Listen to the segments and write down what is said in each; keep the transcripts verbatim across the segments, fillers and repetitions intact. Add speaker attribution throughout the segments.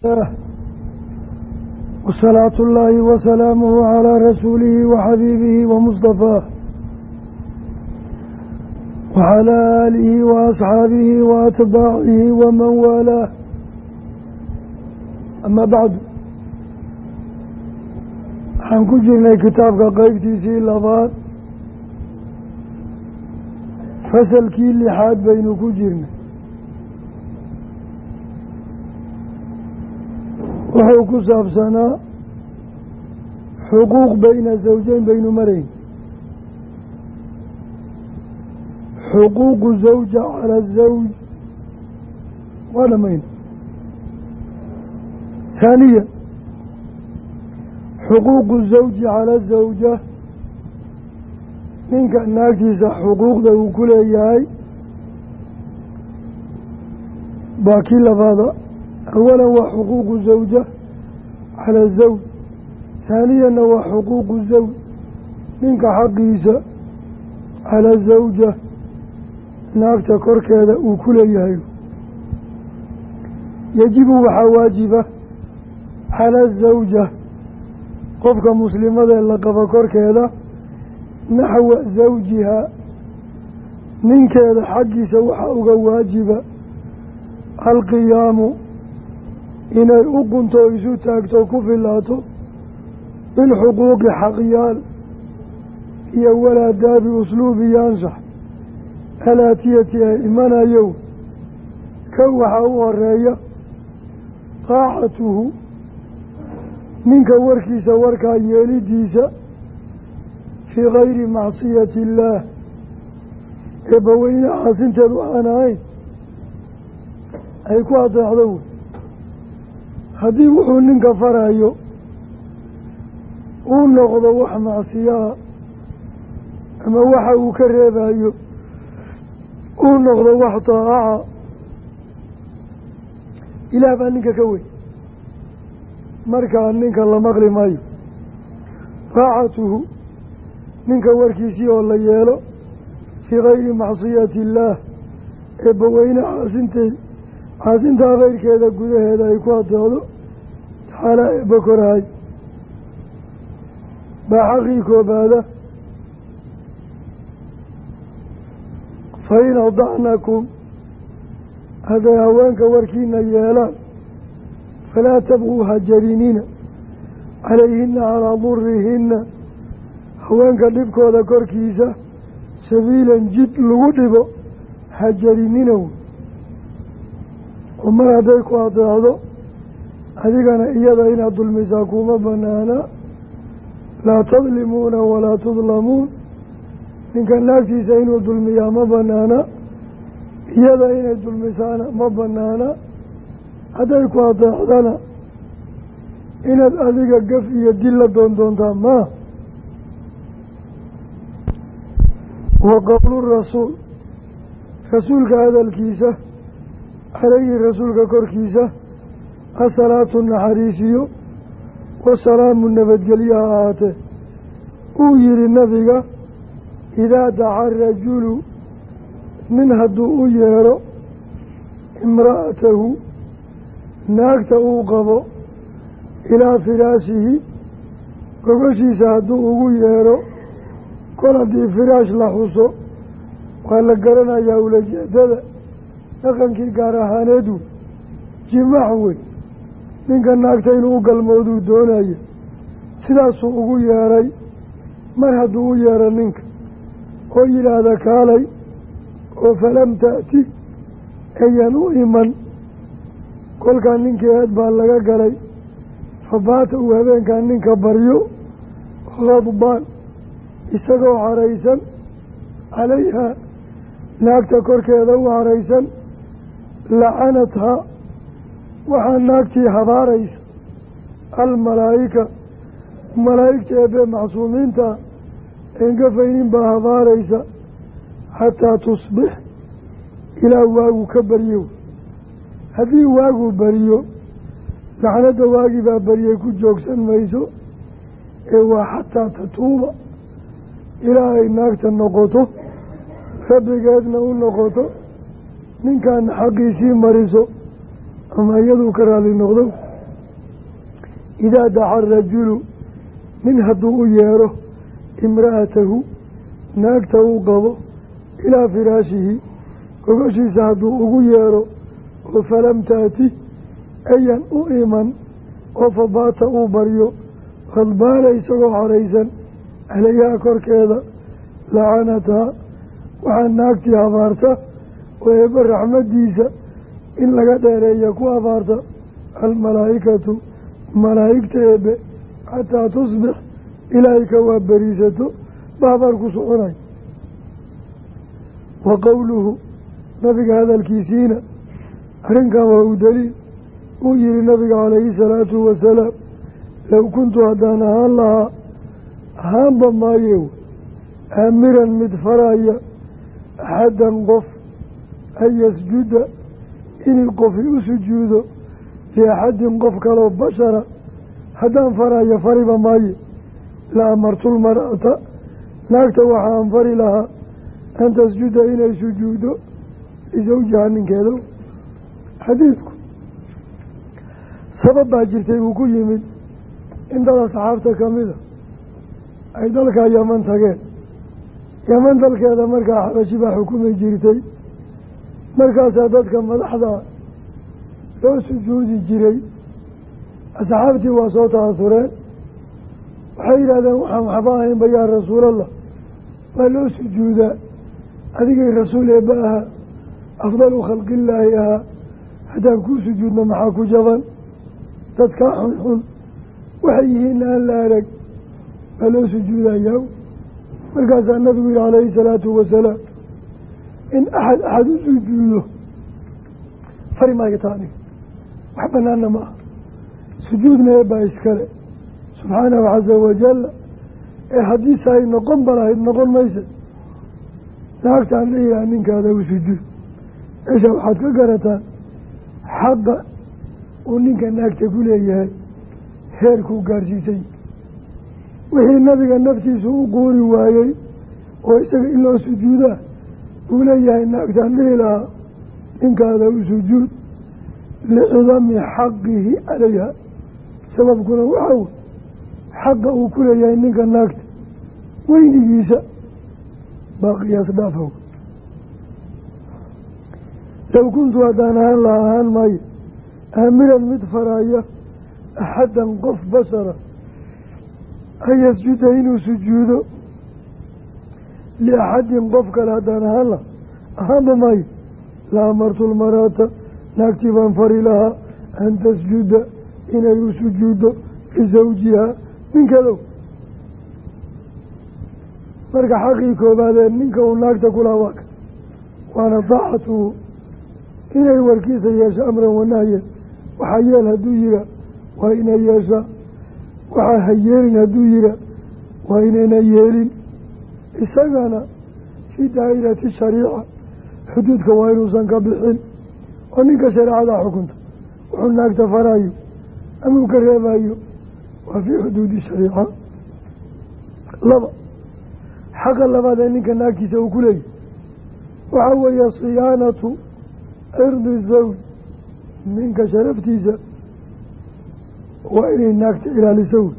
Speaker 1: وصلاة الله وسلامه على رسوله وحبيبه ومصطفاه وعلى آله وأصحابه وأتباعه ومن والاه. أما بعد، waxaan ku jirnay kitaabka qeybtiisii labaad, fasalkii lixaad baynu ku jirnay. wuxuu ku saabsanaa xuquuq bayna zawjayn baynu marayn. xuquuqu zawja cala zawj waa dhamayna. haaniya xuquuqu zawji cala zawja, ninka naagtiisa xuquuqda uu ku leeyahay baa kii labaada. awalan waa xuquuqu zawja cala zawj, haaniyana waa xuquuqu zawj, ninka xaqiisa cala zawja naagta korkeeda uu ku leeyahay. yajibu waxaa waajiba cala zawja, qofka muslimadee la qabo korkeeda, naxwa zawjiha, ninkeeda xaggiisa waxaa uga waajiba alqiyaamu, inay u qunto isu taagto ku filaato bilxuquuqi xaqyaal iyo walaadaabi usluubi iyo ansax alaatiyati ee imanayow. ka waxaa u horeeya taacatuhu, ninka warkiisa warkaa yeelidiisa fii gayri macsiyati illaah, eebbaweyne caasinteed waxaan ahayn ay ku adeecdo wey. haddii wuxuu ninka farayo uu noqdo wax macsiyaa, ama waxa uu ka reebayo uu noqdo wax taaca, ilaah baa ninka ka weyn, markaa ninka la maqli maayo. taacatuhu, ninka warkiisii oo la yeelo fii gayri macsiyati illaah, eebbaweyne caasinteed caasintaa keyrkeeda gudaheeda ay ku adeecdo taxaalaa eebba korahay baa xaqii koobaada. fa in adacnakum, hadday haweenka warkiina yeelaan, falaa tabquu hajarinina calayhina calaa durihinna, haweenka dhibkooda korkiisa sabiilan jid lagu dhibo hajarinina wey. oo mar hadday ku adeecdo adigana iyada inaad dulmisaa kuma banaana. laa tadlimuuna walaa tudlamuun, ninka naagtiisa inuu dulmiyaa ma banaana, iyada inay dulmisaana ma banaana. hadday ku adeecdana inaad adiga gaf iyo dil la doon doontaa maa. wa qowlu rasuul, rasuulka hadalkiisa calayhi rasuulka korkiisa asalaatu naxariisiyo wasalaamu nabadgelyo ha ahaatee. uu yihi nabiga, idaa daca rajulu, nin hadduu u yeedho imra'atahu, naagta uu qabo, ilaa firaashihi, gogoshiisa hadduu ugu yeedho, kol haddii firaash la xuso waa la garanayaa ulajeedada, dhaqankii gaar ahaaneedu jimaax wey. ninka naagta inuu u galmooduu doonayo, sidaasuu ugu yeedhay. mar hadduu u yeedho ninka oo yidhaahda kaalay, oo falam ta'ti ayan u iman, kolkaa ninkii eed baa laga galay. fabaata uu habeenkaa ninka baryo khadbaan, isagoo caraysan, calayhaa, naagta korkeeda u caraysan, lacanathaa, waxaa naagtii habaaraysa almalaa'ika, malaa'igta eebbe macsuumiinta eengafaynin baa habaaraysa, xataa tusbix, ilaa waagu ka baryo. haddii waagu bariyo, lacnadda waagii baa baryay ku joogsan mayso, ee waa xataa tatuuba, ilaa ay naagta noqoto rabbigeedna u noqoto ninkan xaqiisii mariso ama iyaduu ka raali noqdo idaa daca arajulu nin hadduu u yeero imra'atahu naagta uu qabo ilaa firaashihi gogashiisa hadduu ugu yeero oo falam taati ayan u iman oo fabaata uu baryo khadbaana isagoo xoraysan calayhaa korkeeda lacanathaa waxaa naagtii habaarta oo eebba raxmaddiisa in laga dheereeya ku habaarta almalaa'ikatu malaa'igta eebbe xataa tusbix ilaahay ka waa beriisato ba habaar ku soconay wa qowluhu nabiga hadalkiisiina arrinkan waa u daliil uu yihi nabiga calayhi salaatu wasalaam low kuntu haddaan ahaan lahaa ahaanba maayew aamiran mid faraya axaddan qof an yasjuda inay qofi u sujuudo liaxadin qof kaloo bashara haddaan farayo fariba maaye la amartulmar'ata naagta waxaan fari lahaa an tasjuda inay sujuudo lisawjiha ninkeeda. xadiidku sabab baa jirtay uu ku yimid in dada saxaabta ka mida ay dalka yaman tageen. yaman dalkeeda markaa xabashi baa xukumi jirtay, markaasaa dadka madaxda loo sujuudi jiray. asxaabtii waa soo ta'asureen, waxay yidhahdeen waxaan waxba ahaynba yaa rasuulallah, waa loo sujuudaa, adigay rasuul eebba ahaa, afdalu khalqillaahi ahaa, haddaan kuu sujuudno maxaa ku jaban? dadkaa xunxun waxay yihiin aan la arag waa loo sujuudayaa. markaasaa nabigu yihi calayhi salaatu wasalaam in axad axad u sujuudo fari maayo taani wax banaana ma aha, sujuudna eebbaa iskale subxaanahu casa wajalla. ee haddiise ay noqon balahayd noqon maysa. naagtaan leeyaha ninkaada u sujuud, esha waxaad ka garataan xaqa uu ninka naagta ku leeyahay heerkuu gaarsiisay. wixii nabiga naftiisu u quuri waayey oo isaga in loo sujuudaa uu leeyahay naagtaan dhihi lahaa ninkaada u sujuud licidami xaqihi calayha. sababkuna waxaa wey xaqa uu ku leeyahay ninka naagta weynigiisa baa qiyaas dhaafow. low kuntu haddaan ahaan laha ahaan maayo aamiran mid faraya axaddan qof bashara an yasjuda inuu sujuudo liaxadin qof kale haddaan ahaan laha ahaanba maayo la amartulmar'ata naagtii baan fari lahaa an tasjuda inay u sujuuddo lisawjiha ninkeedow. marka xaqii koobaadee ninka uu naagta kulaha waa ka waana daacatuhu inay warkiisa yeesho amran wanahyan. waxaa yeel hadduu yihaa waa inay yeeshaa, waxaa ha yeelin hadduu yihaa waa inayna yeelin. isagana fii daa'irati shariica xuduudka waa inuusan ka bixin oo ninka shareecada xukunta wuxuu naagta farayo ama uu ka reebayo waa fii xuduudi shariica. laba xaqa labaad ee ninka naagtiisa uu ku leeyahy waxaa weeye siyaanatu cirdi zawj. ninka sharaftiisa waa inay naagta ilaaliso wey.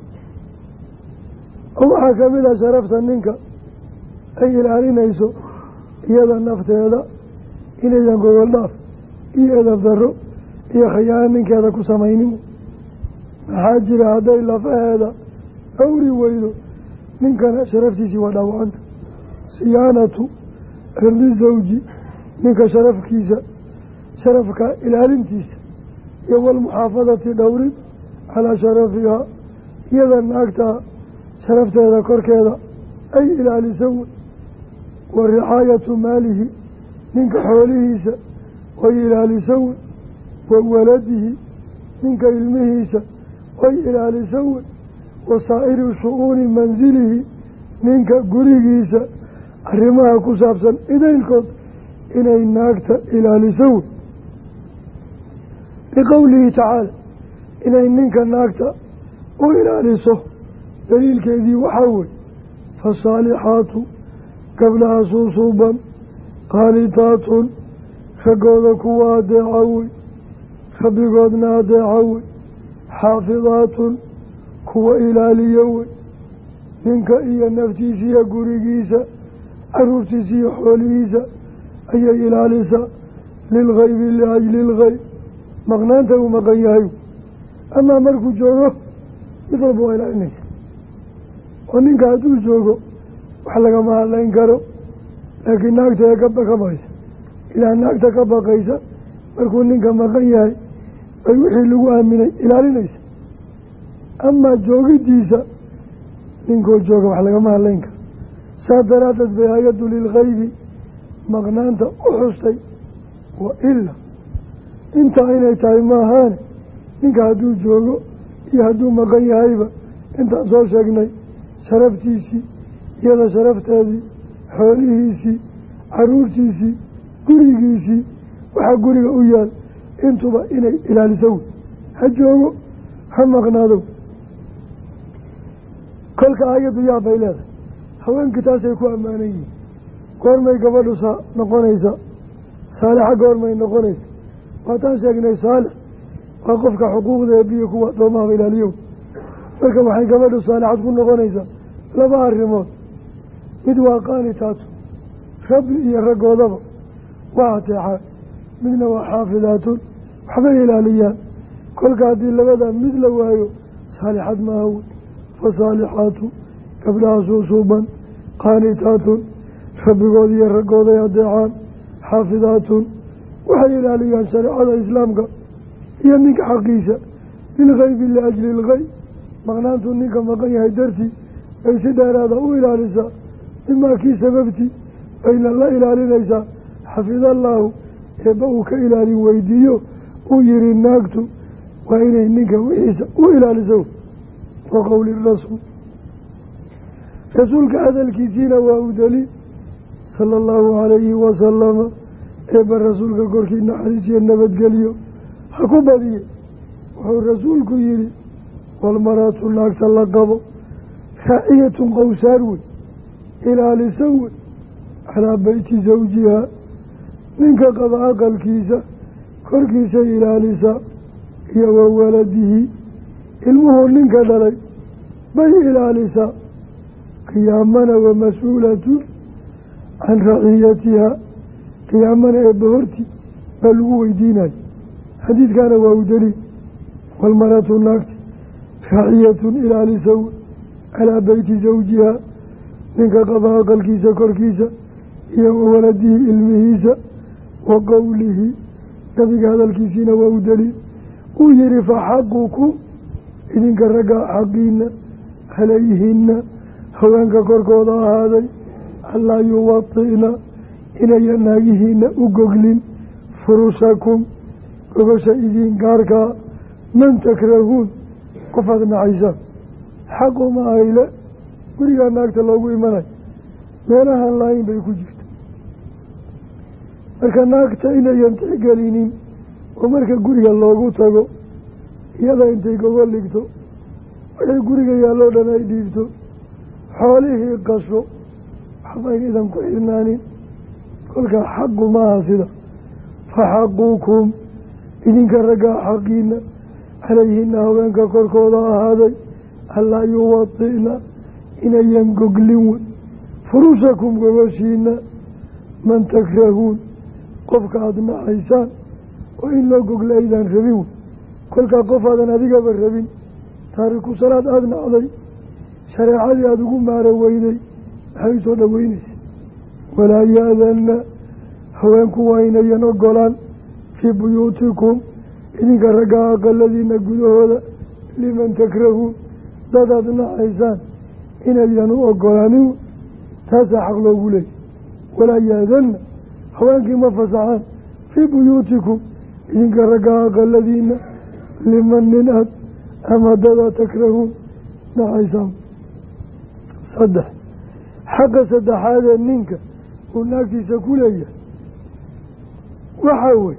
Speaker 1: oo waxaa ka mid ah sharafta ninka ay ilaalinayso iyada nafteeda inaydan gogol dhaaf iyo edab darro iyo khayaano ninkeeda ku samaynin. maxaa jira hadday lafaheeda dhowri weydo ninkana sharaftiisii waa dhaawacanta. siyaanatu cirdi zawji ninka sharafkiisa sharafka ilaalintiisa iyo walmuxaafadati dhowrid calaa sharafihaa iyada naagtaa sharafteeda korkeeda ay ilaaliso wey. wa ricaayatu maalihi ninka xoolihiisa way ilaaliso wey. wa waladihi ninka ilmihiisa way ilaaliso wey. wa saa'iri shu-uuni mansilihi ninka gurigiisa arrimaha ku saabsan idaylkood inay naagta ilaaliso wey. liqowlihi tacaala inay ninka naagta u ilaaliso daliilkeedii waxaa wey fasaalixaatu gabdhaha suusuuban qaanitaatun raggooda kuwa adeeca wey rabbigoodna adeeca wey xaafidaatun kuwa ilaaliyo wey ninka iyo naftiisa iyo gurigiisa caruurtiisa iyo xoolihiisa ayay ilaalisaa lilgaybi liajli ilgayb maqnaanta uu maqan yahay amaa markuu joogo mid walba waa ilaalinaysa oo ninka hadduu joogo wax lagama hadlayn karo laakiin naagta ee ka baqaysa ilaa naagta ka baqaysa markuu ninka maqan yahay bay wixii lagu aaminay ilaalinaysa amaa joogidiisa ninkoo jooga wax lagama hadlayn karo saa daraadeed bay hay-addu lilgaybi maqnaanta u xustay wa ilaa intaa inay tahay maahaane ninka hadduu joogo iyo hadduu maqan yahayba intaan soo sheegnay sharaftiisii iyada sharafteedii xoolihiisii caruurtiisii gurigiisii waxaa guriga u yaal intuba inay ilaaliso wey ha joogo ha maqnaado kolka aayaddu yaa bay leedahay haweenkii taasay ku ammaanan yihiin goormay gabadhu saa noqonaysa saalixa goormay noqonaysa waataan sheegnay saalix waa qofka xuquuqda eebiyo kuwa addoommahaba ilaaliyo marka waxay gabadhu saalixad ku noqonaysaa laba arrimood mid waa qaanitaatu rabbi iyo raggoodaba waa ateexaan midna waa xaafidaatun waxbay ilaaliyaan kolka haddii labadaa mid la waayo saalixad maaha wey fasaalixaatu gabdhaha suusuuban qaanitaatun rabbigood iyo raggooday adeecaan xaafidaatun waxay ilaaliyaan shareecada islaamka iyo ninka xaqiisa lilgaybi liajli ilgayb maqnaantuu ninka maqan yahay dartii bay si dheeraada u ilaalisaa imaa kii sababtii bayna la ilaalinaysaa xafidallaahu eebba uu ka ilaalin weydiiyo uu yihi naagtu waa inay ninka wixiisa u ilaaliso wa qowli rasuul rasuulka hadalkiisiina waa u daliil sala allahu calayhi wasalama eebba rasuulka korkii naxariis iyo nabadgeliyo ha ku badiye wuxuu rasuulku yihi walmaratu naagta la qabo raaciyatun qowsaar wey ilaaliso wey calaa beyti zawjihaa ninka qaba aqalkiisa korkiisay ilaalisaa iyo wa waladihi ilmuhuu ninka dhalay bay ilaalisaa qiyaamana wa mas-uulatun can raciyatihaa qiyaamana eebba hortii baa lagu weydiinayo xadiidkaana waa u daliil walmaratu naagti raaciyatun ilaaliso wey calaa beyti zawjihaa ninka qaba aqalkiisa korkiisa iyo wa waladihi ilmihiisa wa qowlihi nabiga hadalkiisiina waa u daliil uu yihi faxaqukum idinka raggaa xaqiina calayhina haweenka korkooda ahaaday allaa yuwati'na inaya naagihiina u goglin furusakum gogosha idiin gaarkaa man takrahuun qofaad nacaysaan xaquma ayle gurigaa naagta loogu imanayo meelahaan lahayn bay ku jirta marka naagta inayan tixgelinin oo marka guriga loogu tago iyada intay gogo dhigto wixii guriga yaalloo dhan ay dhiibto xoolihii qasho waxbayn idan ku xirnaanin kolkaa xaqu maaha sida faxaquukum idinka raggaa xaqiina calayhina haweenka korkooda ahaaday allaa yuwati'na inayan goglin wey furusakum gogoshiina man takrahuun qofka aada nacaysaan oo in loo gogla aydaan rabin wey kolkaa qof aadan adigaba rabin taariku salaad aada nacday shareecadii aada ugu maaro weyday maxay usoo dhoweynaysa walaa ya-danna haweenku waa inayan ogolaan fii buyuutikum idinka raggaa aqaladiina gudahooda liman takrahuun dadaad nacaysaan inayan u ogolaanin taasaa xaq loogu leeyay walaa ya-danna haweenkii ma fasaxaan fii buyuutikum idinka raggaa aqaladiina liman nin ad ama dadaa takrahuun nacaysaan saddex xaqa saddexaadee ninka uu naagtiisa ku leeyahay waxaa wey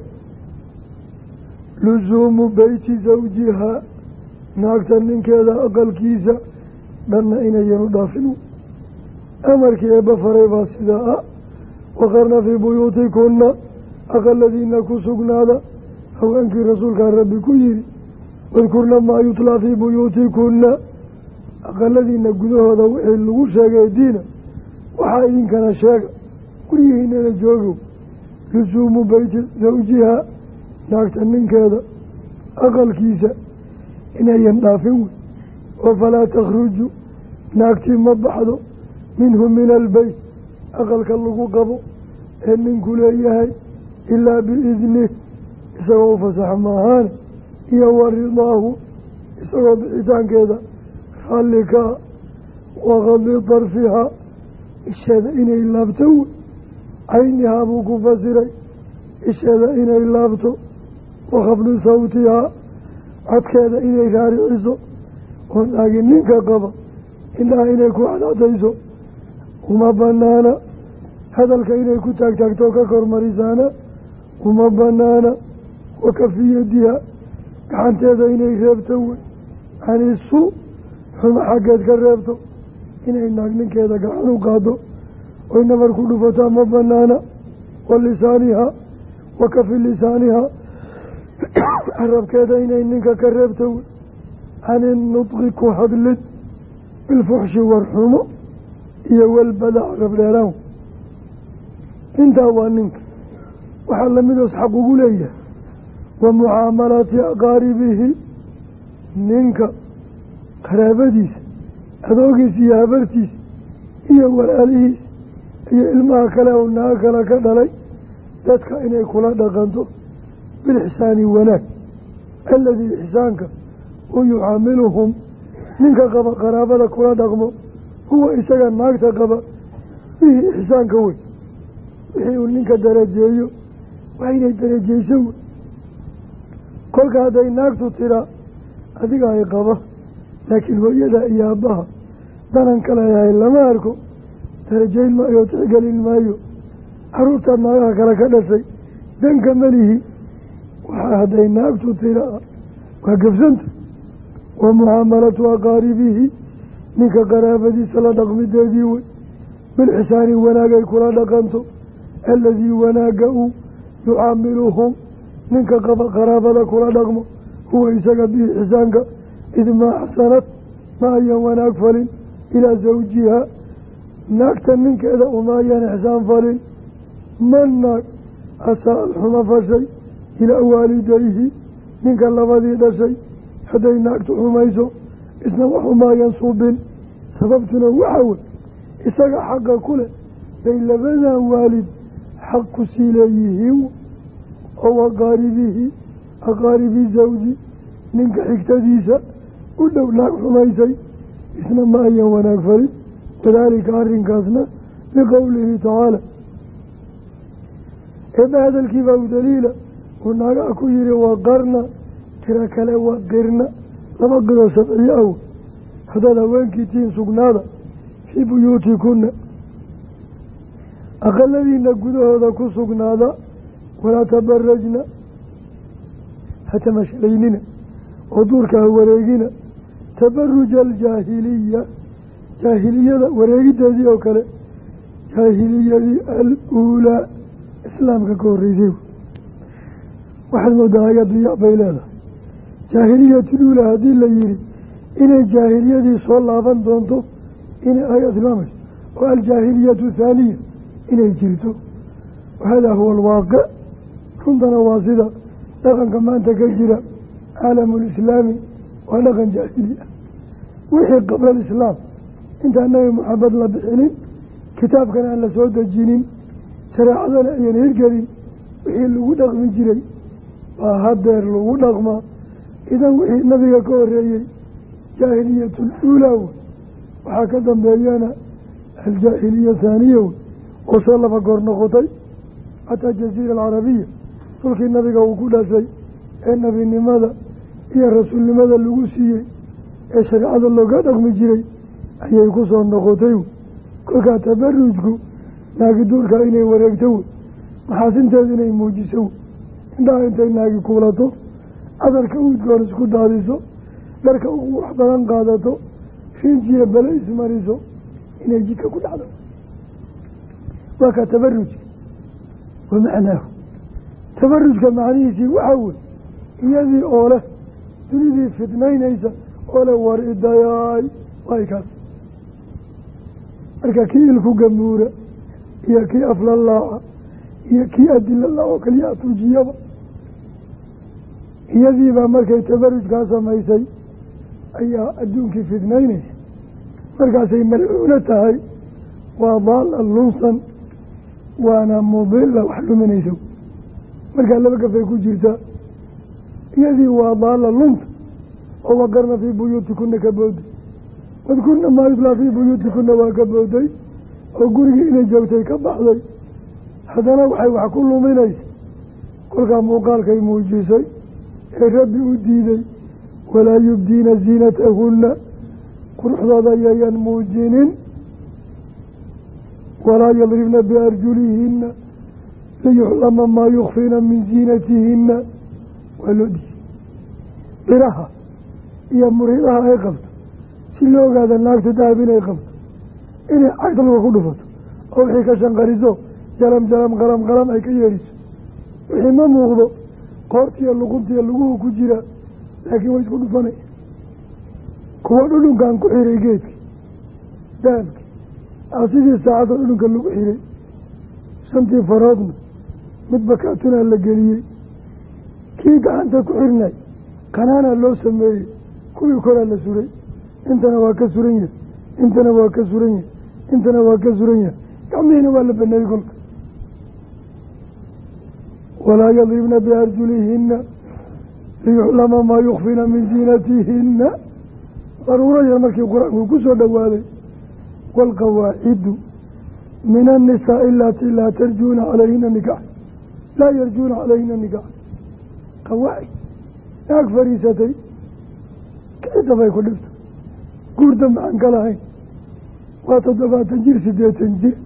Speaker 1: lusuumu beyti zawjihaa naagta ninkeeda aqalkiisa dhanna inayan u dhaafin amarkii eebba faray baa sidaa ah waqarna fii buyuutikunna aqaladiina ku sugnaada haweenkii rasuulkaa rabbi ku yihi wadkurna maa yutlaa fii buyuutikunna aqaladiina gudahooda wixii lagu sheegay diina waxaa idinkana sheega guryihiinana joogow lusuumu beyti zawjiha naagta ninkeeda aqalkiisa inayan dhaafin wey oo falaa takhruju naagtii ma baxdo minhu min albeyt aqalka lagu qabo ee ninku leeyahay ilaa biidnih isagoo u fasax maahaane iyo wa ridaahu isagoo bixitaankeeda raalli kaa waqadi darfihaa isheeda inay laabto wey caynihaa buu ku fasiray isheeda inay laabto wakhafdi sawtihaa codkeeda inay raariciso oo naagi ninka qaba indhaha inay ku cadcadayso uma banaana hadalka inay ku taagtaagto ka kormarisaana uma banaana wakafiyadiha gacanteeda inay reebto wey canisu xuma xaggeed ka reebto inay naag ninkeeda gacan u qaado oy nabar ku dhufataa ma banaana wa lisaaniha wa kafi lisaaniha carabkeeda inay ninka ka reebto wey cani nudqi ku hadlid bilfuxshi warxumo iyo walbadac rabdheeraan intaa waa ninka waxaa lamidoos xaq ugu leeyahay wa mucaamalati aqaaribihi ninka qaraabadiisa adoogiisa iyo habartiisa iyo walaalihiisa iyo ilmaha kale oo naag kale ka dhalay dadka inay kula dhaqanto bilixsaani wanaag aladii ixsaanka u yucaamiluhum ninka qaba qaraabada kula dhaqmo huwa isaga naagta qaba bihi ixsaanka wey wixii uu ninka darajeeyo waa inay darajeyso wey kolka hadday naagtu tiraa adiga ay qaba laakiin hooyada iyo aabbaha danan ka leeyahay lama arko darajayn maayo tixgelin maayo caruurta naagaha kale ka dhashay danka melihi waxaa hadday naagtu tiraa waa gabsanta wa mucaamalatu aqaaribihi ninka qaraabadiisa la dhaqmideedii wey bilxisaani wanaagay kula dhaqanto aladii wanaaga uu yucaamiluhum ninka qaba qaraabada kula dhaqmo huwa isaga bihi xisaanka id maa axsanad ma ayan wanaag falin ilaa zawjiha naagta ninkeeda uma ayan ixsaan falin ma naag asaa alxuma fashay ilaa waalidayhi ninka labadii dhashay hadday naagtu xumayso isna waxuma ayan suubin sababtuna waxaa wey isaga xaqa ku leh bay labadan waalid xaq ku sii leeyihiin oo aqaaribihi aqaaribi zawji ninka xigtadiisa u dhow naag xumaysay isna ma ayan wanaag falin wadaalika arrinkaasna liqowlihi tacaala eeba hadalkii baa u daliila uu naagaha ku yihi waqarna tira kale waqirna laba qidoo sabciyo aw haddaad haweenkii tihiin sugnaada fii buyuutikunna aqaladiina gudahooda ku sugnaada walaa tabarajna ha tamashlaynina oo duurka ha wareegina tabaruja aljaahiliya jaahiliyada wareegideedii oo kale jaahiliyadii al-uulaa islaamka ka horreysay waxaad moodaa ayaddu ya bay leedahay jaahiliyatuulaa haddii la yihi inay jaahiliyadii soo laaban doonto inay ay tilmaamayso oo aljaahiliyatu thaaniya inay jirto wahadaa huwa alwaaqic runtana waa sida dhaqanka maanta ka jira caalamulislaami waa dhaqan jaahili ah wixii qabla alislaam intaan nabi maxamed la bixinin kitaabkana aan la soo dejinin shareecadana ayan hirgelin wixii lagu dhaqmi jiray baa hadeer lagu dhaqmaa idan wixii nabiga ka horeeyey jaahiliyatul uulaa wey waxaa ka dambeeyana aljaahiliya thaaniya wey oo soo laba goor noqotay xataa jaziira alcarabiya dhulkii nabiga uu ku dhashay ee nebinimada iyo rasuulnimada lagu siiyey ee shareecada looga dhaqmi jiray ayay ku soo noqotay wey kolkaa tabarujku naagi duurka inay wareegto wey maxaasinteedu inay muujiso wey indhaha intay naagi kuulato cadarka uudgoon isku daadiso dharka ugu wax badan qaadato rinjiya bale ismariso inay jidka ku dhacdo waa ka tabarujka wa macnaahu tabarujka macnihiisii waxaa wey iyadii oo leh dunidii fidnaynaysa oo la war idayaay waay kaas marka kii ilku gamuura iyo kii aflalaaca iyo kii adilala oo kaliya atuujiyaba iyadiibaa markay tabarujkaa samaysay ayaa adduunkii fidnaynaysa markaasay malcuuna tahay waa daala lunsan waana mudila wax luminaysa markaa laba gafay ku jirtaa iyadii waa daala lunta oo waqarna fii buyuutikuna ka booday wadkurna maa yutlaa fii buyuutikuna waa ka booday oo gurigii inay joogtay ka baxday haddana waxay wax ku luminaysa kolkaa muuqaalkay muujisay ee rabbi u diiday walaa yubdiina ziinatahunna quruxdooda yayan muujinin walaa yadribna biarjulihinna liyuclama maa yukfiina min ziinatihinna waa loo diiday biraha iyo muridaha ay qabto si loo ogaada naagta dahab inay qabto inay cagdalka ku dhufato oo wixii ka shanqariso jalam jalam qalam qalam ay ka yeedhiso wixii ma muuqdo qoortiiyo luquntiiyo luguhu ku jira laakiin way isku dhufanaya kuwa dhudhunkaan ku xiray geedki dahabki a sidii saacadda dhudhunka lagu xiray shantii faroodna midba kaatunaa la geliyey kii gacanta ku xirnay kanaanaa loo sameeyey kuwii koraa la suray intana waa ka suran yahay intana waa ka suran yahay intana waa ka suran yahay gacmihiina waa la baneeyey kolka walaa yadribna biarjulihinna liyuclama maa yukfina min ziinatihinna daruuro yar markii qur-aanku ku soo dhowaaday waalqawaacidu min annisaai alatii laa tarjuuna calayhina nikax laa yarjuuna calayhina nikax qawaacid naag fariisatay kidabay ku dhibta guurda maxaan ka lahayn waa toddobaatan jir siddeetan jir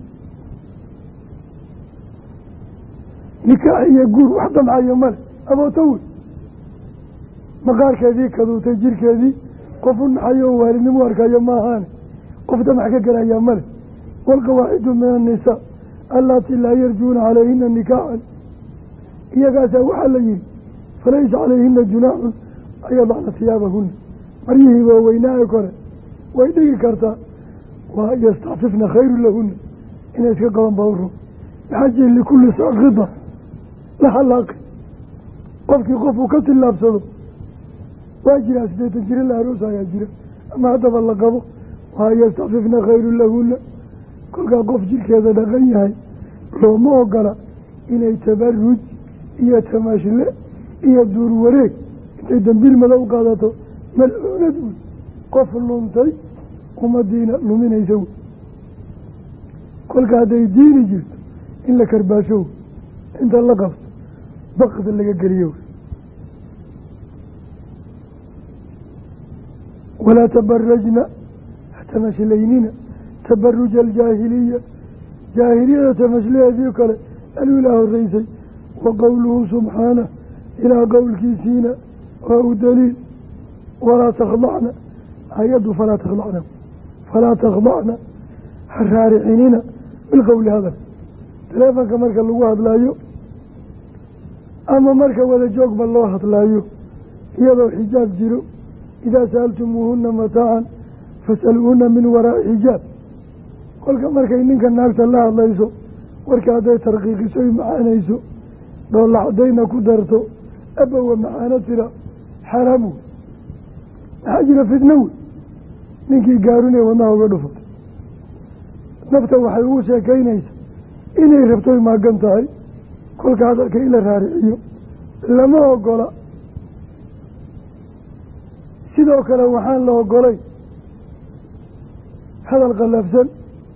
Speaker 1: nikaax iyo guur wax damcayo male abooto wey maqaarkeedii kaduutay jirkeedii qof u naxayo oo waalidnimo arkayo maahaane qof damac ka gelayaa male waalqawaacidu min annisaa allatii laa yarjuuna calayhina nikaaxan iyagaasaa waxaa la yihi falaysa calayhina junaaxun an yadacna hiyaabahuna maryihii waaweynaa ee kore way dhigi kartaa waa yastacfifna khayru lahuna inay iska qaban bawro maxaa jiri likulli saaqida la halaaqi qofkii qofuu ka tillaabsado waa jiraa siddeetan jiro la aroos ayaa jira ama haddaba la qabo waa yastacfifna khayru lahuna kolkaa qof jirkeeda dhaqan yahay looma ogola inay tabaruj iyo tamaashle iyo duur wareeg intay dambiil madow qaadato malcuunad wey qof luntay ummadiina luminaysa wey kolka hadday diini jirto in la karbaasho wey inta la qabto bakda laga geliyo wey walaa tabarajna tamashlaynina tabaruja aljaahiliya jaahiliyada tamashlaheedii kale aluu ilaa horeysay wa qowluhu subxaanah ilaa qowlkiisiina waa u daliil walaa takhdacna hay-addu falaa takhdacna falaa takhdacna ha raaricinina bilqowli hadal taleefonka marka lagu hadlaayo ama marka wada joogba loo hadlaayo iyadoo xijaab jiro idaa sa'altumuuhuna mataacan fas'aluuhuna min waraa'i xijaab kolka markay ninka naagta la hadlayso warka hadday tarqiiqiso y macaanayso dhoolla cadayna ku darto abowa macaano tira xaraam wey maxaa jira fitno wey ninkii gaarunee wadnaha uga dhufatay nafta waxay ugu sheekaynaysa inay rabtoy maagan tahay kolka hadalka in la raariciyo lama ogola sidoo kale waxaan la ogolay hadal qallafsan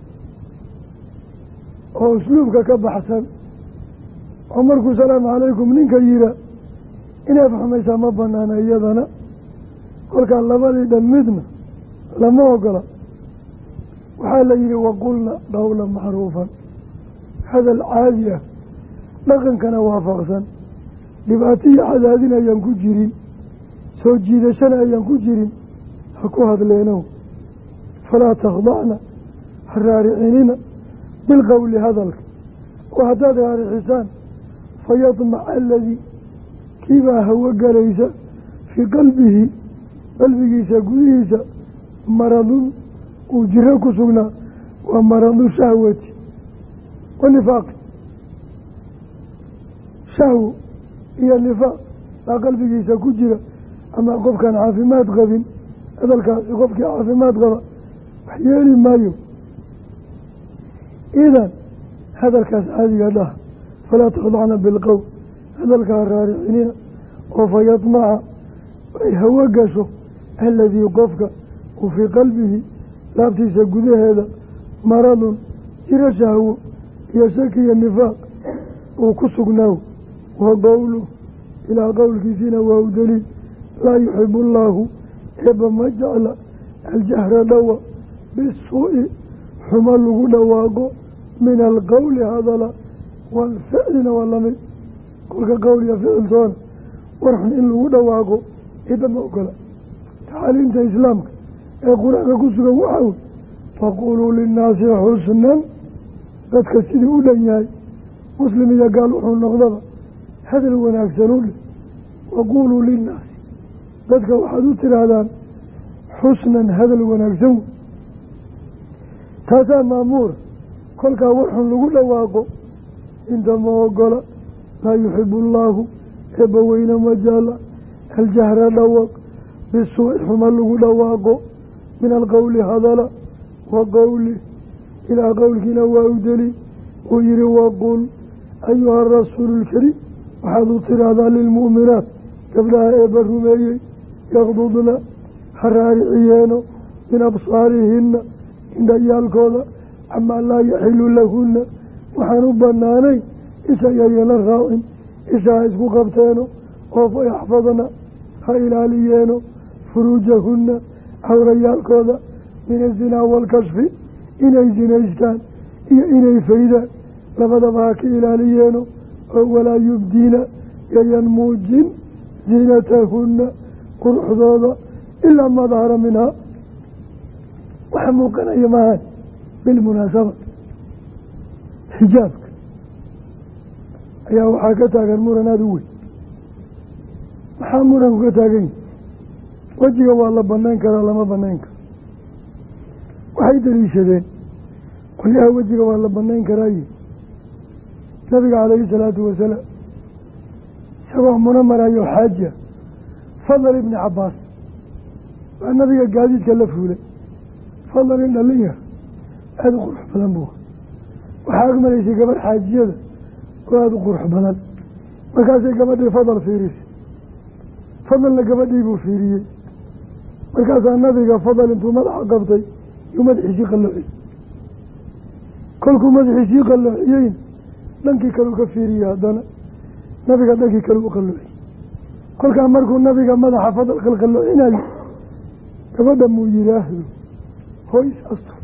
Speaker 1: oo usluubka ka baxsan oo markuu salaamu calaykum ninka yihaa inaad xumaysaa ma banaana iyadana kolkaa labadii dhan midna lama ogola waxaa la yihi waqulna qawlan macruufan hadal caadi ah dhaqankana waafaqsan dhibaatiyo cadaadin ayaan ku jirin soo jiidashana ayaan ku jirin ha ku hadleenow falaa takhdacna ha raaricinina bilqowli hadalka oo haddaad raaricisaan fayadmaca aladii kiibaa hawo galaysa fii qalbihi qalbigiisa gudihiisa maradun uu jiro ku sugnaa waa maradu shahwati wa nifaaqi shahwo iyo nifaaq baa qalbigiisa ku jira ama qofkaan caafimaad qabin hadalkaasi qofkii caafimaad qaba wax yeeli maayo idan hadalkaas caadiga dhah falaa takhdacna bilqowl hadalkaa raaricinina oo fa yadmaca ay hawo gasho aladii qofka uu fii qalbihi laabtiisa gudaheeda maradun jiro shahwo iyo shaki iyo nifaaq uu ku sugnaaw wa qowluh ilaa qowlkiisiina waa u daliil laa yuxibu allaahu eebba ma jecla aljahra dhawa bisuu'i xumo lagu dhawaaqo min alqowli hadala waalficlina waa lamid kolka qowl iyo ficiltoona war xun in lagu dhawaaqo cidda ma ogola tacaaliimta islaamka ee qur-aanka ku sugan waxaa wey faquuluu linnaasi xusnan dadka sidii u dhan yahay muslim iyo gaal wuxuu noqdaba hadal wanaagsan u dheh waquuluu linnaasi dadka waxaad u tidhaahdaan xusnan hadal wanaagsan wey taasaa maamuura kolkaa war xun lagu dhawaaqo inta ma ogola laa yuxibu allaahu eebba weyne ma jecla aljahra dhawaq bisuuci xuma lagu dhawaaqo min alqowli hadala wa qowli ilaa qowlkiina waa u daliil uu yihi waqul ayuha arasuulu lkariim waxaad u tidhaahdaa lilmu'minaat gabdhaha eebba rumeeyey yaqdudna ha raariciyeeno min absaarihinna indhayaalkooda camaa laa yaxilu lahunna waxaan u banaanayn isha yayana raacin isha ha isku qabteeno oo fa yaxfadna ha ilaaliyeeno furuujahunna cawrayaalkooda min azinaa waalkashfi inay zinaystaan iyo inay faydaan labadaba ha ka ilaaliyeeno oo walaa yubdiina yayan muujin ziinatahunna quruxdooda ilaa maa dahara minhaa waxa muuqanaya maahan bilmunaasaba xijaabka ayaa waxaa ka taagan muran aada u weyn maxaa muranku ka taagan yahi wejiga waa la banayn karaa lama banayn karo waxay daliishadeen qolyaha wejiga waa la banayn karaayi nabiga calayhi salaatu wasalaam isagoo muna marayo xaaja fadal ibni cabbaas waa nabiga gaadiidka la fuulay fadal in dhalinyar aada u qurux badan buu waxaa agmaraysay gabadh xaajiyada oo aada u qurux badan markaasay gabadhii fadal fiirisay fadalna gabadhii buu fiiriyey markaasaa nabiga fadal intuu madaxa qabtay yuu madaxiisii qalloociyey kolkuu madaxiisii qalloociyeyna dhankii kale u ka fiiriyey haddana nabiga dhankii kale u qalloociyey kolkaa markuu nabiga madaxa fadal qalqalloocinayo gabadha muu yidhaahdo hoy is astur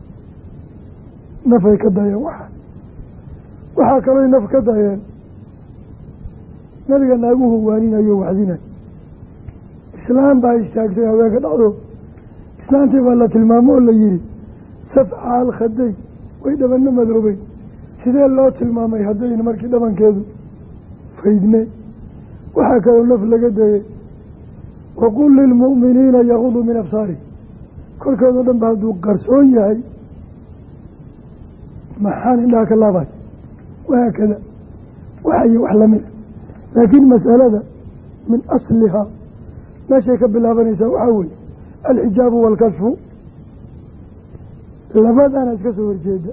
Speaker 1: nafay ka dayeen waxaa waxaa kalooy naf ka dayeen nabiga naaguhu waaninayo waxdinayo islaam baa istaagtay haweenka dhacdooda islaantii baa la tilmaamo oo la yihi safca alkhaday way dhabana madoobay sidee loo tilmaamay haddayn markii dhabankeedu faydne waxaa kaloo naf laga dayay waqul lilmu'miniina yaquduu min absaarih kolkoodao dhan ba hadduu qarsoon yahay maxaan indhaha ka laabay wahaakada waxayo wax lamida laakiin masalada min aslihaa meeshay ka bilaabanaysaa waxaa weeye alxijaabu waalkashfu labadana iska soo horjeeda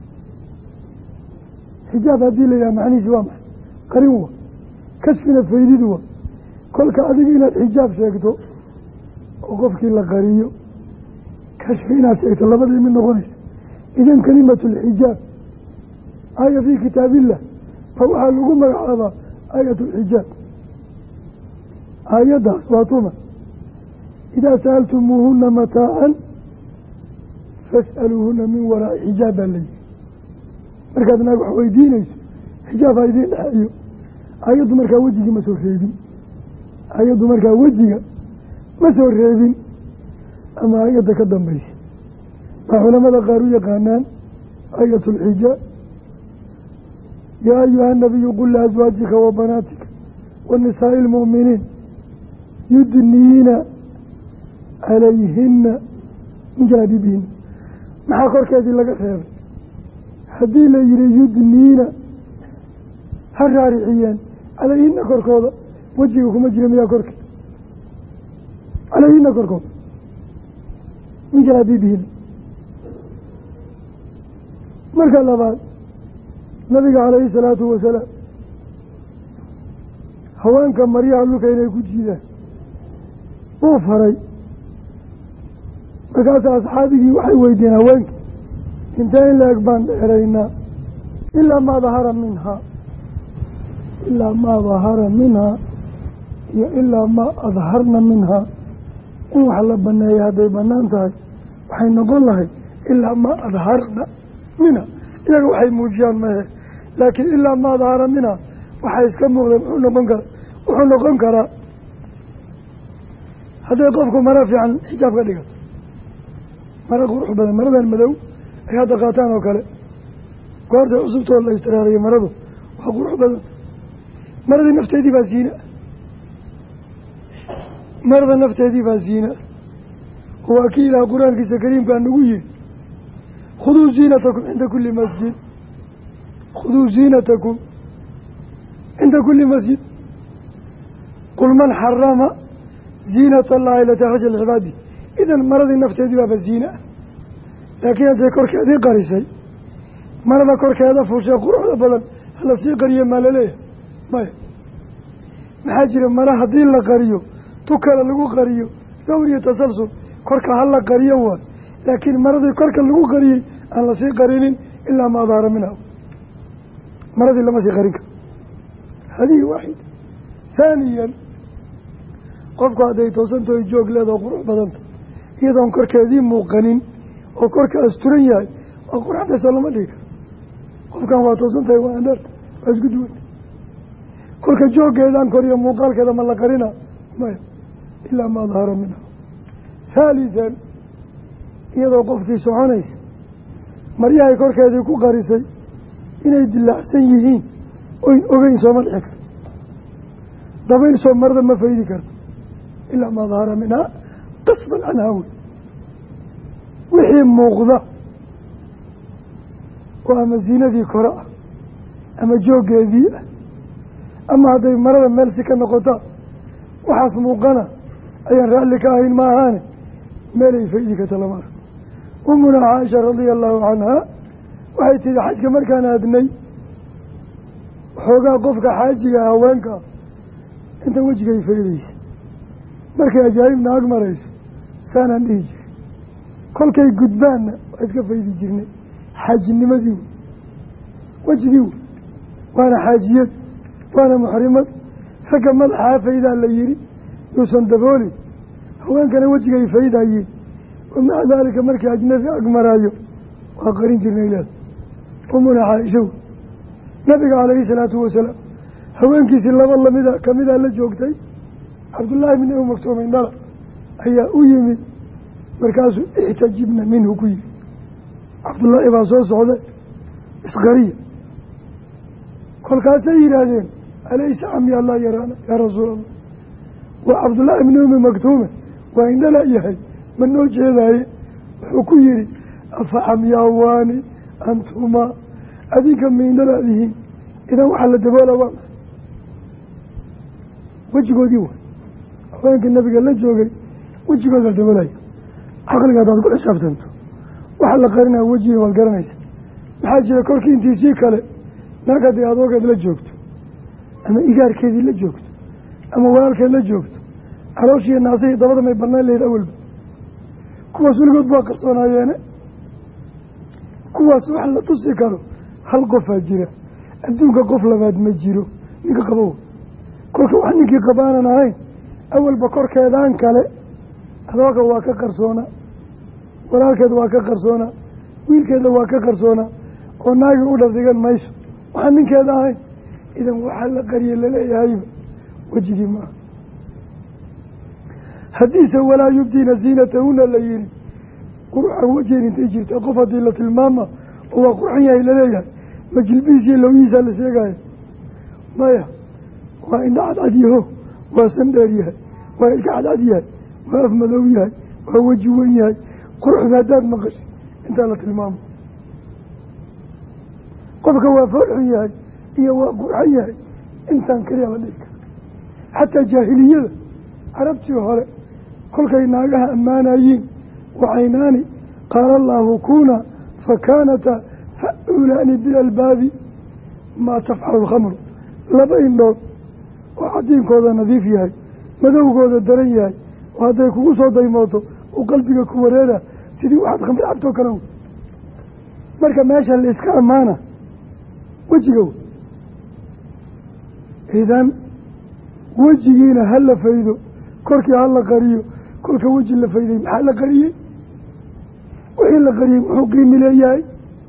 Speaker 1: xijaab haddii la yidhaha macnihiisi waa maxay qarin wa kashfina faydid wa kolka adiga inaad xijaab sheegto oo qofkii la qariyo kashfi inaad sheegto labadii mid noqonaysa idan kalimatu alxijaab aaya fii kitaabillah fa waxaa lagu magacaabaa aayatu alxijaab aayaddaas waa tuma idaa sa'altumuuhuna mataacan fas'aluuhuna min waraa'i xijaab baa layihi markaad naag wax weydiinayso xijaab ha idiin dhexeeyo aayaddu markaa wejigii ma soo reebin aayaddu markaa wejiga ma soo reebin ama aayadda ka dambaysa baa culamada qaar u yaqaanaan aayatu alxijaab yaa ayuha nabiyu qul liazwaajika wa banaatika wa nisaa'i almu'miniin yudniina calayhina min jalaabiibihina maxaa korkeedii laga reebay haddii la yihi yudniina ha raariciyeen calayhina korkooda wejiga kuma jira miyaa korke calayhina korkooda min jalaabiibihina marka labaad nabiga calayhi salaatu wasalaam haweenka maryaha dhulka inay ku jiidaan wuu faray markaasa asxaabigii waxay weydiiyeen haweenka intee in la-eg baan dheeraynaa ilaa maa dahara minhaa ilaa maa dahara minhaa iyo ilaa maa adharna minhaa in wax la baneeyay hadday banaan tahay waxay noqon lahay ilaa maa adharna minha iyaga waxay muujiyaan mahe laakiin ilaa maa dahara minha waxaa iska muuqda muxuu noqon karaa wuxuu noqon karaa hadday qofku maro fiican xijaab ka dhigato maro qurux badan maradan madow ay hadda qaataan oo kale goorta cusubtooda la istiraariyo maradu waa qurux badan maradii nafteedii baa ziina marada nafteedii baa ziina waa kii ilaah qur-aankiisa kariimkaa nagu yihi khuduu ziinatakum cinda kuli masjid khuduu ziinatakum cinda kuli masjid qul man xarama ziinata allahi lati akhraja licibaadi idan maradii nafteedii baaba ziina ah laakiin hadday korkeedii qarisay marada korkeeda fuushee quruxda badan hala sii qariyo maa laleeyahay maya maxaa jira mara haddii la qariyo tu kale lagu qariyo dowr iyo tasalsul korka hala qariyo waay laakiin maradii korka lagu qariyey aan lasii qarinin ilaa maa dahara minha maradii lama sii qarin karo hadihi waaxid haaniyan qofku hadday toosantahay joog leedao qurux badanta iyadoon korkeedii muuqanin oo korka asturan yahay waa qurxdaysoo lama dhigi karo qofkan waa toosantahay waa andhaarta waa isku duwan kolka jooggeedaan koriyo muuqaalkeeda ma la qarina maya ilaa maa dahara minha haalisan iyadoo qofkii soconaysa maryahay korkeedii ku qarisay inay dilaacsan yihiin oyn ogeyn sooma dhici karto dabayl soo marada ma faydi karto ilaa maa dahara minhaa qasban canhaa wey wixii muuqda oo ama ziinadii kore ah ama jooggeedii ah ama hadday marada meel si ka noqota waxaas muuqana ayaan raalli ka ahayn ma ahaane meelay faydi karta lama arko umuna caaisha radia allahu canhaa waxay tihi xajka markaan aadnay xoogaa qofka xaajiga haweenka inta wejigay faydaysa markay ajaanibna ag marayso saanaan dhihi jiray kolkay gudbaanna waa iska faydi jirnay xaajinimadii wey wejigii wey waana xaajiyad waana muxrimad ragga madaxaa faydaa la yihi yuusan daboolin haweenkana wejigay faydayeen wamaca daalika markii ajnabi ag maraayo waa qarin jirnay leeda umuna caaisha wey nabiga calayhi salaatu wasalaam haweenkiisii laba lamida kamidaa la joogtay cabdullaahi bin umi maktuum indhala ayaa u yimid markaasuu ixtajibna minhu ku yihi cabdullaahi baa soo socda isqariya kolkaasay yidhaahdeen alaysa camya laa yaraana yaa rasuula allah waa cabdullaahi bin umi maktuume waa indhala yahay ma noo jeedaaye wuxuu ku yihi afa camyaawaani antumaa adinka ma indhalaadihiin idan waxaa la daboola waa maay wejigoodii way haweenka nabiga la joogay wejigood la daboolaya caqliga hadaad ku xisaabtanto waxa la qarinaya wejiga waad garanaysa maxaa jira kolkii intiisii kale naag hadday adoogeed la joogto ama igaarkeedii la joogto ama walaalkeed la joogto calooshiiyo naasihii dabada may banaan lahayd awalba kuwaas weligood baa qarsoonayeene kuwaas wax la tusi karo hal qofaa jira adduunka qof labaad ma jiro ninka qabow kolka wax ninkii qabaanan ahayn awalba korkeedaan kale adooga waa ka qarsoonaa walaalkeed waa ka qarsoonaa wiilkeeda waa ka qarsoonaa oo naagi u dhafdigan mayso waxaan ninkeeda ahayn idan waxaa la qariye laleeyahayba wejigii maaha haddiise walaa yubdiina ziinatahuna la yihi quruxa wejeen intay jirta qof haddii la tilmaama oo waa qurxan yahay laleeyahay ma jilbihiisiyo lawyihiisaa la sheegaya maya waa indha cadcad yaho waa san dheer yahay waa ilka cadcad yahay waa af madow yahay waa weji wen yahay quruxda haddaad maqashay intaa la tilmaamo qofka waa foolxun yahay iyo waa qurxan yahay intaan keliya la dhihi kara xataa jaahiliyada carabtii hore kolkay naagaha ammaanayiin wacaynaani qaala allaahu kuna fakaanata fa-uulaani bilalbaabi maa tafcalu lkhamru laba indhood oo cadiinkooda nadiif yahay madowgooda daran yahay oo hadday kugu soo daymooto uu qalbiga ku wareera sidii waxaad khamri cabtoo kale marka meesha la iska ammaana wejiga wey idan wejigiina ha la faydo korkii ha la qariyo kolka weji la fayday maxaa la qariyey wixii la qariyey muxuu qiimi leeyahay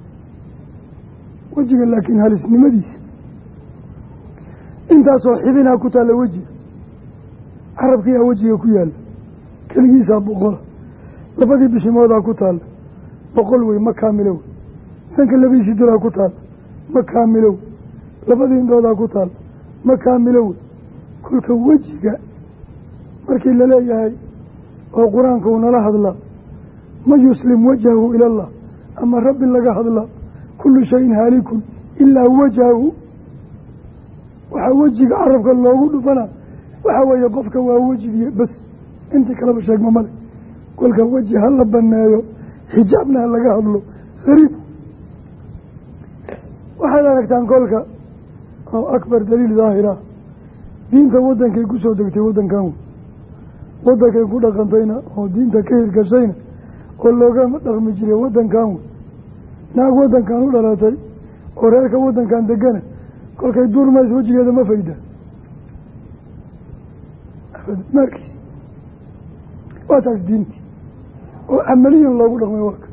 Speaker 1: wejiga laakiin halisnimadiisa intaasoo xibinaa ku taalla wejiga carabkiiaa wejiga ku yaalla keligiisaa boqola labadii bishimoodaa ku taalla boqol wey ma kaamilo wey sanka labadii sidiraa ku taalla ma kaamilo wey labadii indhoodaa ku taalla ma kaamilo wey kolka wejiga markii laleeyahay oo qur-aanka uu nala hadlaa man yuslim wajhahu ila allah ama rabbi laga hadlaa kullu shayin haalikun ilaa wajhahu waxaa wejiga carabka loogu dhufana waxaa weeye qofka waa wejigiiyo bas intii kaleba sheegma male kolka weji ha la baneeyo xijaabna ha laga hadlo gariib waxaad aragtaan kolka oo akbar daliil daahira diinta waddankay ku soo degtay waddankan wey waddankay ku dhaqantayna oo diinta ka hirgashayna oo loogama dhaqmi jiray waddankan wey naag waddankan u dhalatay oo reerka waddankan degana kolkay duurmaysa wejigeeda ma fayda markiis waa taas diintii oo camaliyan loogu dhaqmay warka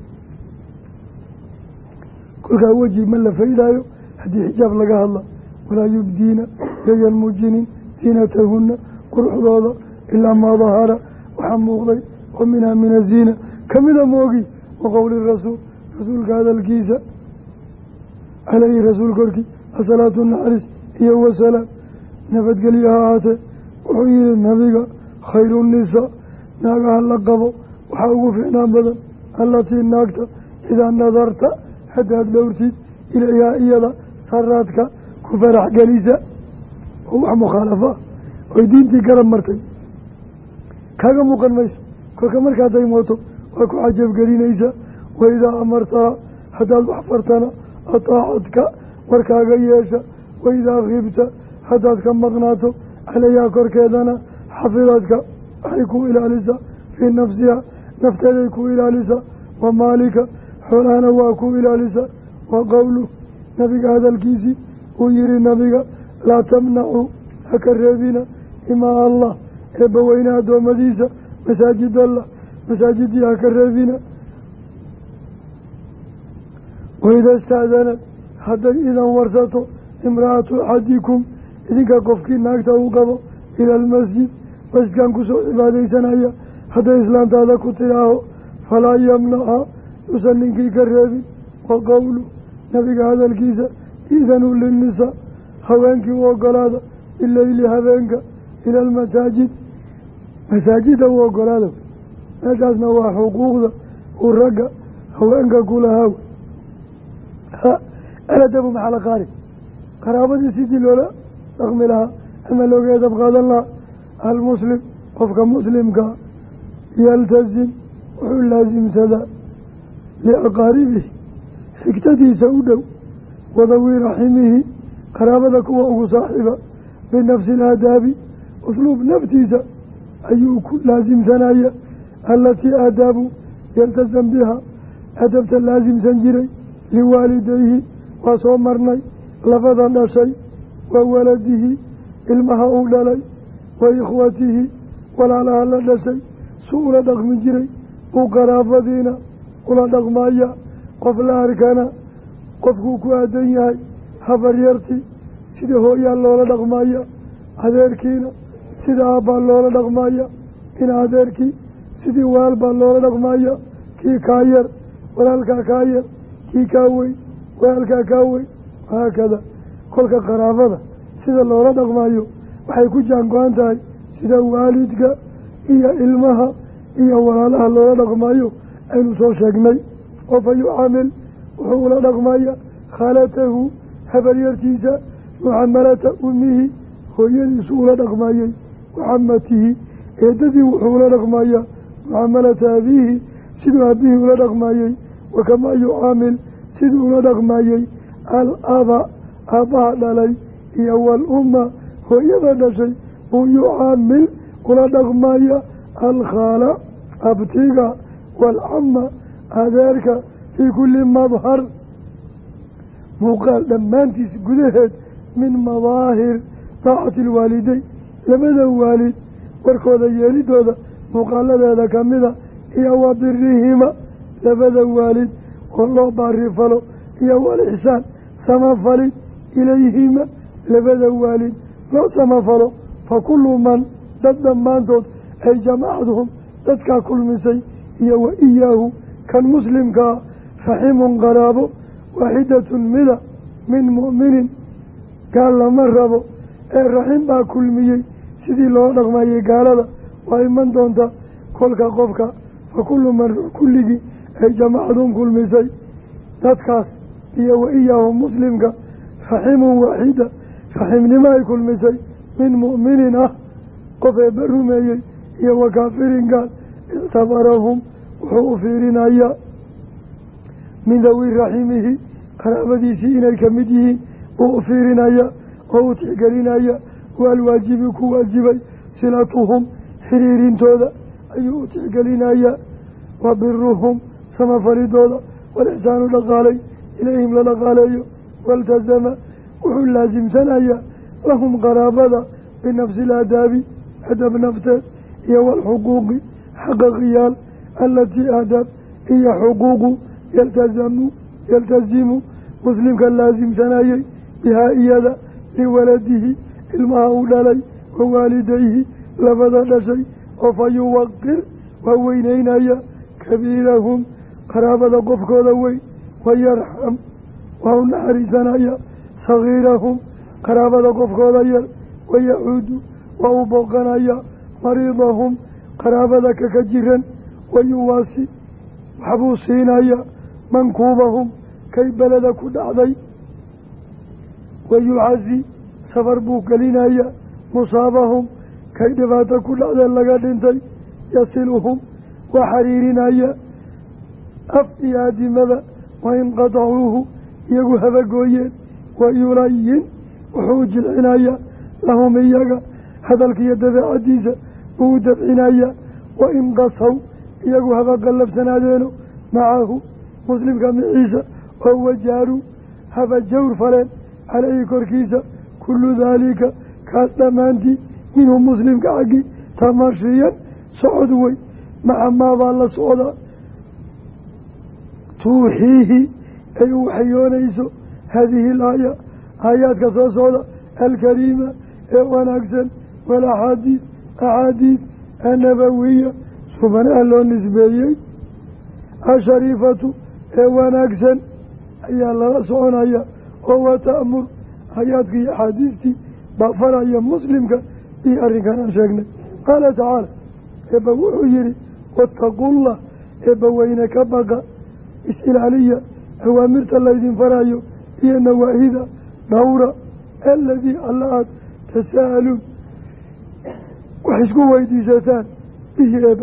Speaker 1: kolkaa weji ma la faydaayo haddii xijaab laga hadla walaa yubdiina yayan muujinin ziinatahunna quruxdooda ilaa maa dahara waxaa muuqday oo minhaa min aziina kamida moogi wa qowli rasuul rasuulka hadalkiisa caleyhi rasuul korkii asalaatu naxariis iyo wasalaam nabadgelyo ha ahaatee wuxuu yihi nabiga khayru nisaa naagaha la qabo waxaa ugu fiicnaan badan allatii naagta idaa nadarta haddaad dhowrtid ilayhaa iyada saraadka ku farax gelisa oo wax mukhaalafa oy diintii garab martay kaaga muuqan mayso kolka markaad daymooto waa ku cajabgelinaysa waidaa amartaha haddaad wax fartana ataacadka warkaaga yeesha waidaa khibta haddaad ka maqnaato calayhaa korkeedana xafidadka waxay ku ilaalisaa fii nafsiha nafteeday ku ilaalisaa wa maalika xoolahana waa ku ilaalisaa wa qowluh nabiga hadalkiisii uu yihi nabiga laa tamnacuu haka reebina imaa allah eebbaweyne addoommadiisa masaajid allah masaajidii haka reebina waida istaadanad hadday idan warsato imra'atu axadikum idinka qofkii naagta uu qabo ila almasjid masjidkan kusoo cibaadaysanaya hadday islaantaada ku tidhaaho falaa yamnaca yuusan ninkii ka reebin wa qowlu nabiga hadalkiisa idanuu linnisaa haweenkii u ogolaada bileyli habeenka ila almasaajid masaajida u ogolaada meeshaasna waa xuquuqda uu ragga haweenka kulahaa aladabu maxala qaari qaraabadii sidii loola dhaqmi lahaa ama looga edab qaadan lahaa almuslim qofka muslimkaa yaltazim wuxuu laasimsadaa liaqaaribihi xigtadiisa u dhow wadawi raximihi qaraabada kuwa ugu saaxiiba binafsi ilaadaabi usluub naftiisa ayuu ku laasimsanaya alatii aadaabu yaltasam biha adabta laasimsan jiray liwaalidayhi waa soo marnay labada dhashay wa waladihi ilmaha uu dhalay wa ikhwatihi walaalaha la dhashay su ula dhaqmi jiray uu qaraabadiina ula dhaqmaya qof la arkana qofkuu ku aadan yahay habaryartii sida hooyaa loola dhaqmaya adeerkiina sida aabbaa loola dhaqmaya in adeerkii sidii walaal baa loola dhaqmaya kii kaa yar walaalkaa kaa yar kii kaa weyn walaalkaa kaa weyn wahaakada kolka qaraabada sida loola dhaqmayo waxay ku jaan go-an tahay sida waalidka iyo ilmaha iyo walaalaha loola dhaqmayo aynu soo sheegnay oo fa yucaamil wuxuu ula dhaqmaya khaalatahu habaryartiisa mucamalata umihi hooyadiisu ula dhaqmayey waxamatihi eedadii wuxuu ula dhaqmaya mucamalata abiihi siduu aabihii ula dhaqmayey wakamaa yucaamil siduu ula dhaqmayey al aba aabbaha dhalay iyo wal-umma hooyada dhashay buu yucaamil ula dhaqmaya alkhaala abtiga waalcama adeerka fii kulli madhar muuqaal dhammaantiis gudaheed min madaahir daacati alwaalideyn labada waalid warkooda yeelidooda muuqaaladeeda ka mida iyo wa birihima labada waalid oo loo baarifalo iyo walixsaan samafalid ilayhima labada waalid loo samafalo fa kullu man dad dhammaantood ay jamacadhum dadkaa kulmisay iyo wa iyaahu kan muslimkaa raximun qaraabo waaxidatun mida min mu'minin gaal lama rabo ee raxim baa kulmiyey sidii loo dhaqmayay gaalada waa iman doonta kolka qofka fa kullu man kulligii ay jamacadhum kulmisay dadkaas iyo wa iyaahu muslimka raximun waaxida raximnimo ay kulmisay min mu'minin ah qof eebba rumeeyey iyo wa kaafirin gaal ictabarahum wuxuu u fiirinayaa min dawi raximihi qaraabadiisii inay ka mid yihiin uu u fiirinaya oo u tixgelinaya waalwaajibi ku waajibay silatuhum xiriirintooda ayuu u tixgelinayaa wa biruhum samafalidooda walixsaanu dhaqaalay ilayhim la dhaqaaleeyo waltasama wuxuu laasimsanayaa lahum qaraabada binafsi ilaadaabi adab nafteed iyo walxuquuqi xaqaqiyaal alatii aadaab iyo xuquuqu yaltazamu yaltasimu muslimka laasimsanayay bihaa iyada liwaladihi ilmaha uu dhalay wa waalidayhi labada dhashay oo fa yuwaqir waa weyneynaya kabiirahum qaraabada qofkooda weyn wayarxam waa u naxariisanaya sagiirahum qaraabada qofkooda yar wayacuudu waa u booqanaya mariidahum qaraabada kaka jiran wayuwaasi waxbuu siinaya mankuubahum kay beleda ku dhacday wayucasi safar buu gelinaya musaabahum kay dhibaato ku dhacda laga dhintay yasiluhum waa xariirinaya af iyo aadimada wainqatacuuhu iyagu habagooyeen wayulayin wuxuu u jilcinaya lahum iyaga hadalkiiyo dabeecadiisa uu u dabcinaya wain qasaw iyagu haba qallabsanaadeeno macahu muslimka miciisa oo wajaaruu haba jawr faleen caleyhi korkiisa kullu daalika kaas dhammaantii minhu muslimka xaggii tamashiyan socod wey maca maabaa la socdaa tuuxiihi ay u waxyoonayso haadihi alaaya aayaadka soo socda alkariima ee wanaagsan walaxaadiid axaadiid annabawiya subanaha loo nisbeeyey ashariifatu ee wanaagsan ayaa lala soconaya oo wata'mur aayaadkii iyo axaadiistii baa faraya muslimka iyo arrinkan aan sheegnay qaala tacaala eebba wuxuu yihi wattaqullah eebba weyne ka baqa is-ilaaliya awaamirta laydin farayo iyo nawaahida dhowra aladii alla aada tasaa'aluun wax isku weydiisataan bihi eebba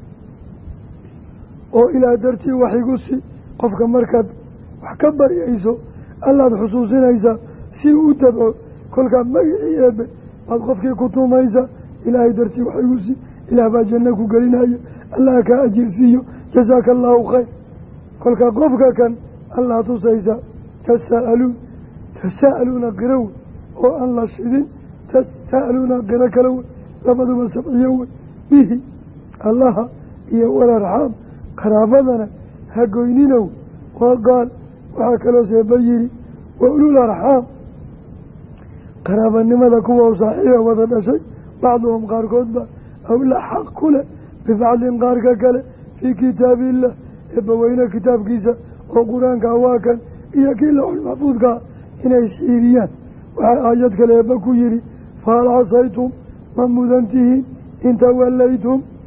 Speaker 1: oo ilaa dartii wax igu si qofka markaad wax ka baryayso allaad xusuusinaysaa si u dabco kolkaa magicii eebbe baad qofkii ku tuumaysa ilaahay dartii wax igu si ilaah baa janno ku gelinaya allah kaa ajirsiiyo jasaaka allaahu khayr kolkaa qofka kan allah tusaysa tasaa'aluun tasaa'aluuna qiro wey oo aan la shidin tasaa'aluuna qiro kale wey labaduba sabciyo wey bihi allaha iyo walarxaam qaraabadana ha goyninow waa qaal waxaa kaloo seeba yihi wa ulul arxaam qaraabanimada kuwa u saaxiiba wada dhashay bacduhum qaarkoodba awla xaq ku leh bibacdin qaarka kale fii kitaabiillah eebbaweyne kitaabkiisa oo qur-aanka waa kan iyo kii laxul maxfuudkaa inay isxiiriyaan waxaa aayad kale eebba ku yihi fahal casaytum ma mudan tihiin in tawallaytum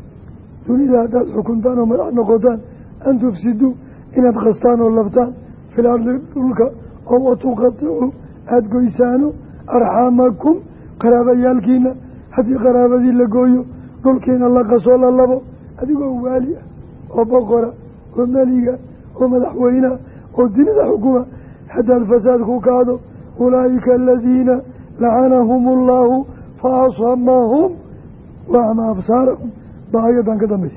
Speaker 1: dunida haddaad xukuntaan oo madax noqotaan an tufsiduu inaad qastaan oo labtaan fil ardi dhulka oo watuqaticuu aada goysaano arxaamakum qaraabayaalkiina haddii qaraabadii la gooyo dhulkiina la qasoo la labo adigoo waali ah oo boqora oo meliga oo madaxweyneha oo dunida xukuma haddaad fasaad ku kacdo ulaa'ika aladiina lacanahum allahu fa asamahum wa acmaa absaarahum baa ayadan ka dambaysa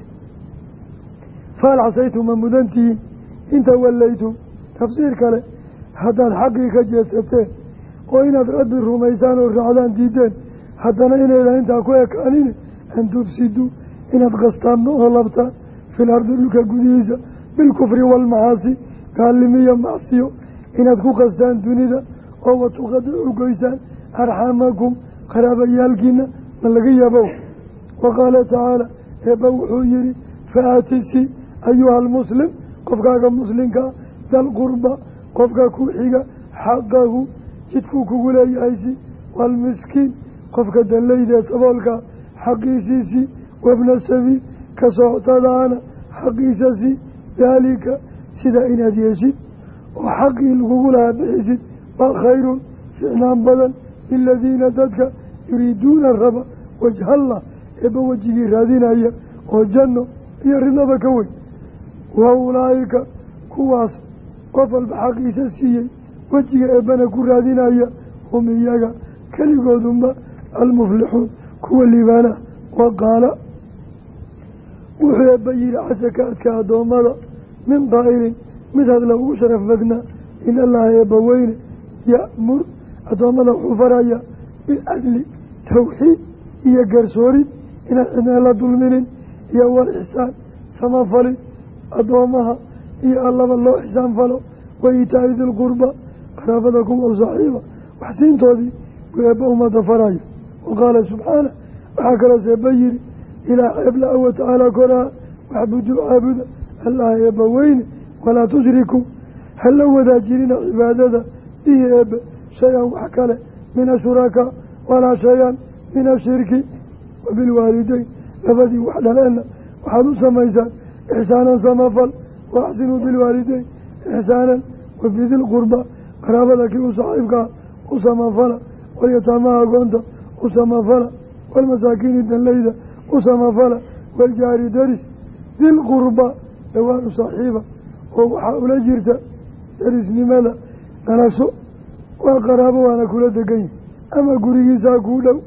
Speaker 1: fahal casaytum ma mudantihiin in tawallaytum tafsiir kale haddaad xaqii ka jeesateen oo inaad rabbi rumaysaan oo raacdaan diideen haddana inaydan intaa ku ekaanin an tufsiduu inaad qastaan oo labtaan fil ardi dhulka gudihiisa bilkufri waalmacaasi gaalimiyo macsiyo inaad ku qastaan dunida oo watuqadicu goysaan arxaamakum qaraabayaalkiina ma laga yabow wa qaala tacaala eebba wuxuu yihi faatisi ayuha almuslim qofkaaga muslimkaa dal qurba qofka ku xiga xaqahu jidkuu kugu leeyahaysi waalmiskiin qofka danleyda saboolka xaqiisiisii wabna sabiil ka soctadaana xaqiisasi daalika sidaa inaad yeeshid oo xaqii lagugu lahaa bixisid waa khayrun ficnaan badan liladiina dadka yuriiduuna raba wajhallah eebba wejigii raadinaya oo janno iyo ridaba ka weyn wa ulaa'ika kuwaas qof walba xaqiisa siiyey wejiga eebbana ku raadinaya hum iyaga keligoodunba almuflixuun kuwa liibaana wa qaala wuxuu eebba yihi casakaadka addoommada min qaa'ilin mid hadla ugu sharaf badnaa in allaha eebba weyne ya'mur addoommada wuxuu faraya bilcadli tawxiid iyo garsoorid inaan cidna la dulminin iyo wal ixsaan samafalin addoommaha iyo allaba loo ixsaan falo wa iitaa'i dilqurba qaraabada kuwa u saaxiiba waxsiintoodii buu eebba ummadda faraya wa qaala subxaana waxaa kaloos eebba yihi ilaa eebla wa tacaala koraa waxbuduu caabuda allaha eebba weyne walaa tushrikuu hala wadaajirina cibaadada bihi eebbe shay-an wax kale min ashurakaa walaa shay-an min ashirki wa bilwaalideyn labadii wax dhaleenna waxaad u samaysaan ixsaanan samafal waaxsinuu bilwaalideyn ixsaanan wa bidilqurba qaraabada kii u saaxiibkaa u samafala walyataamaha agoonta u samafala waalmasaakiini danleyda u samafala waljaari daris dilqurba dhowaan u saaxiiba oo waxaa ula jirta darisnimada dhalasho waa qaraabo waana kula degan yihi ama gurigiisaa kuu dhow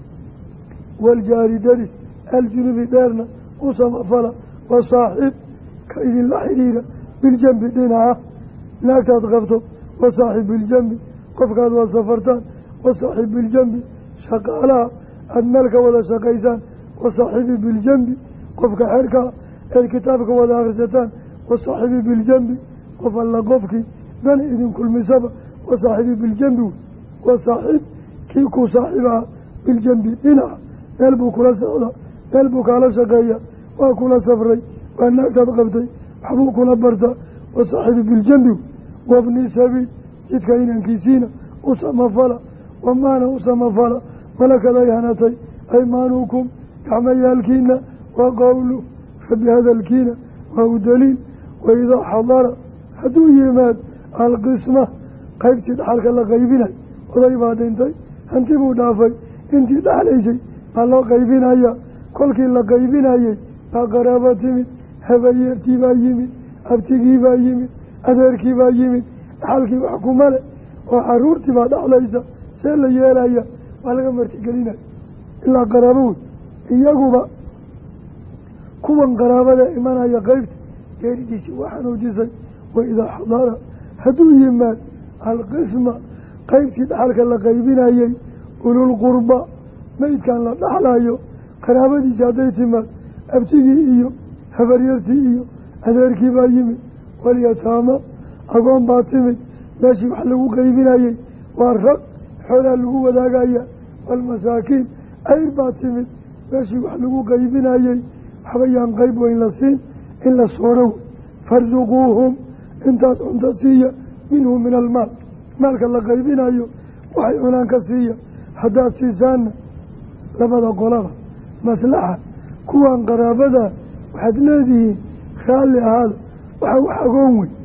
Speaker 1: waljaari daris aljunubi dheerna u samafala wa saaxiib ka idinla xidhiira biljambi dhinaca naagtaad qabto wa saaxiib biljambi qofkaad waa safartaan wa saaxiib biljambi shaqaalaha aada meel ka wada shaqaysaan wa saaxiibi biljambi qofka xerkaa eed kitaabka wada akhrisataan wa saaxiibi biljambi qof alla qofkii dani idin kulmisaba wa saaxiibi biljambi wa saaxiib kii ku saaxiibaha biljambi dhinaca meel buu kula socda meel buu kaala shaqeeya waa kula safray waa naagtaad qabtay waxbuu kula barta wa saaxiibi biljambi wabni sabiil jidka inankiisiina u samafala wamaana u samafala malakad ay hanatay aymaanukum gacmayaalkiina wa qowlu rabbi hadalkiina waa u daliil waidaa xadara hadduu yimaad alqisma qaybtii dhaxalka la qaybinay oday baa dhintay hanti buu dhaafay intii dhaxlaysay baa loo qaybinaya kolkii la qaybinayey baa qaraabo timid habayeertii baa yimid abtigii baa yimid adeerkii baa yimid dhaxalkii wax kuma le oo xaruurtii baa dhaxlaysa see la yeelaya waa laga martigelinaya ilaa qaraabo wey iyaguba kuwan qaraabada imanaya qeybta geeridiisii waa xanuujisay waidaa xadara hadduu yimaad alqisma qeybtii dhaxalka la qaybinayey ululqurba meydkan la dhaxlayo qaraabadiisi hadday timaad abtigii iyo habaryartii iyo adeerkii baa yimid walyataama agoon baa timid meeshii wax lagu qaybinayey waa rag xoolaa lagu wadaagaya waalmasaakiin ayr baa timid meeshii wax lagu qaybinayey waxba yaan qeyb weyn la siin in la sooro wey farsuquuhum intaas cunto siiya minhu min almaal maalka la qaybinayo waxay cunaan ka siiya haddaad siisaanna labada qolaba maslaxa kuwan qaraabada waxaad leedihiin raalli ahaada waxa wax agoon wey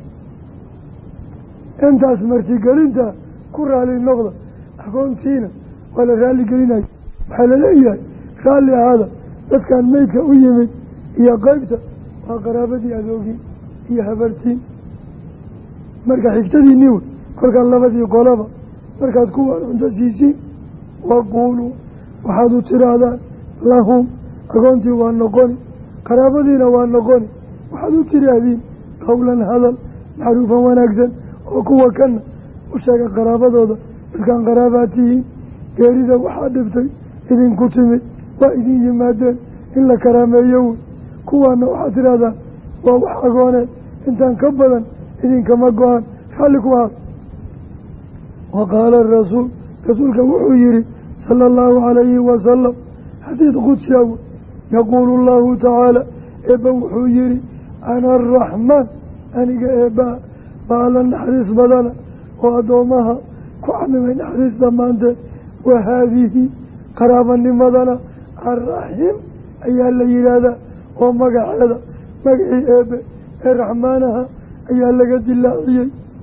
Speaker 1: intaas martigelinta ku raalli noqda agoontiina waa la raalli gelinayo waxaa laleeyahay raalli ahaada dadkan meydka u yimid iyo qeybta waa qaraabadii adoogin iyo habartiin marka xigtadiinni wey kolkaad labadii qolaba markaad kuwaan cunto siisiin waquuluu waxaad u tidhaahdaan lahum agoontii waa noqoni qaraabadiina waa noqoni waxaad u tidhaahdiin qowlan hadal macruufan wanaagsan oo kuwa kana u sheega qaraabadooda dadkaan qaraabaad tihiin geerida waxaa dhibtay idinku timid waa idin yimaadeen in la karaameeyo wey kuwaana waxaad tidhahdaan waa wax agooneed intaan ka badan idinkama go-aan raalli ku ahaad wa qaala arasuul rasuulka wuxuu yihi sala allahu calayhi wasalam xadiid qudsiya wey yaquulu allahu tacaala eebba wuxuu yihi ana araxmaan aniga eebbaa baa alla naxariis badana oo addoomaha ku camimay naxariis dhammaanteed wa haadihi qaraabanimadana arraxiim ayaa la yidhaahdaa oo magaceeda magacii eebe ee raxmaanaha ayaa laga dilaaciyey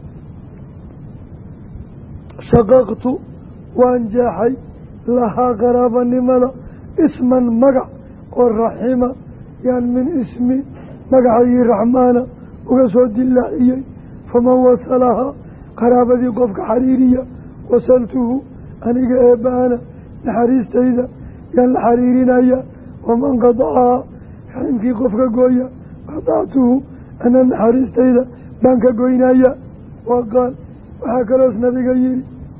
Speaker 1: shaqaqtu waan jeexay lahaa qaraabanimada isman magac oo raxima yaan min ismi magacayii raxmaana uga soo dilaaciyey faman wasalahaa qaraabadii qofka xariiriya wasaltuhu aniga eebbaana naxariistayda yaan la xariirinaya waman qadacahaa raximkii qofka gooya qadactuhu ana naxariistayda baan ka goynaya wa qaal waxaa kaloos nabiga yihi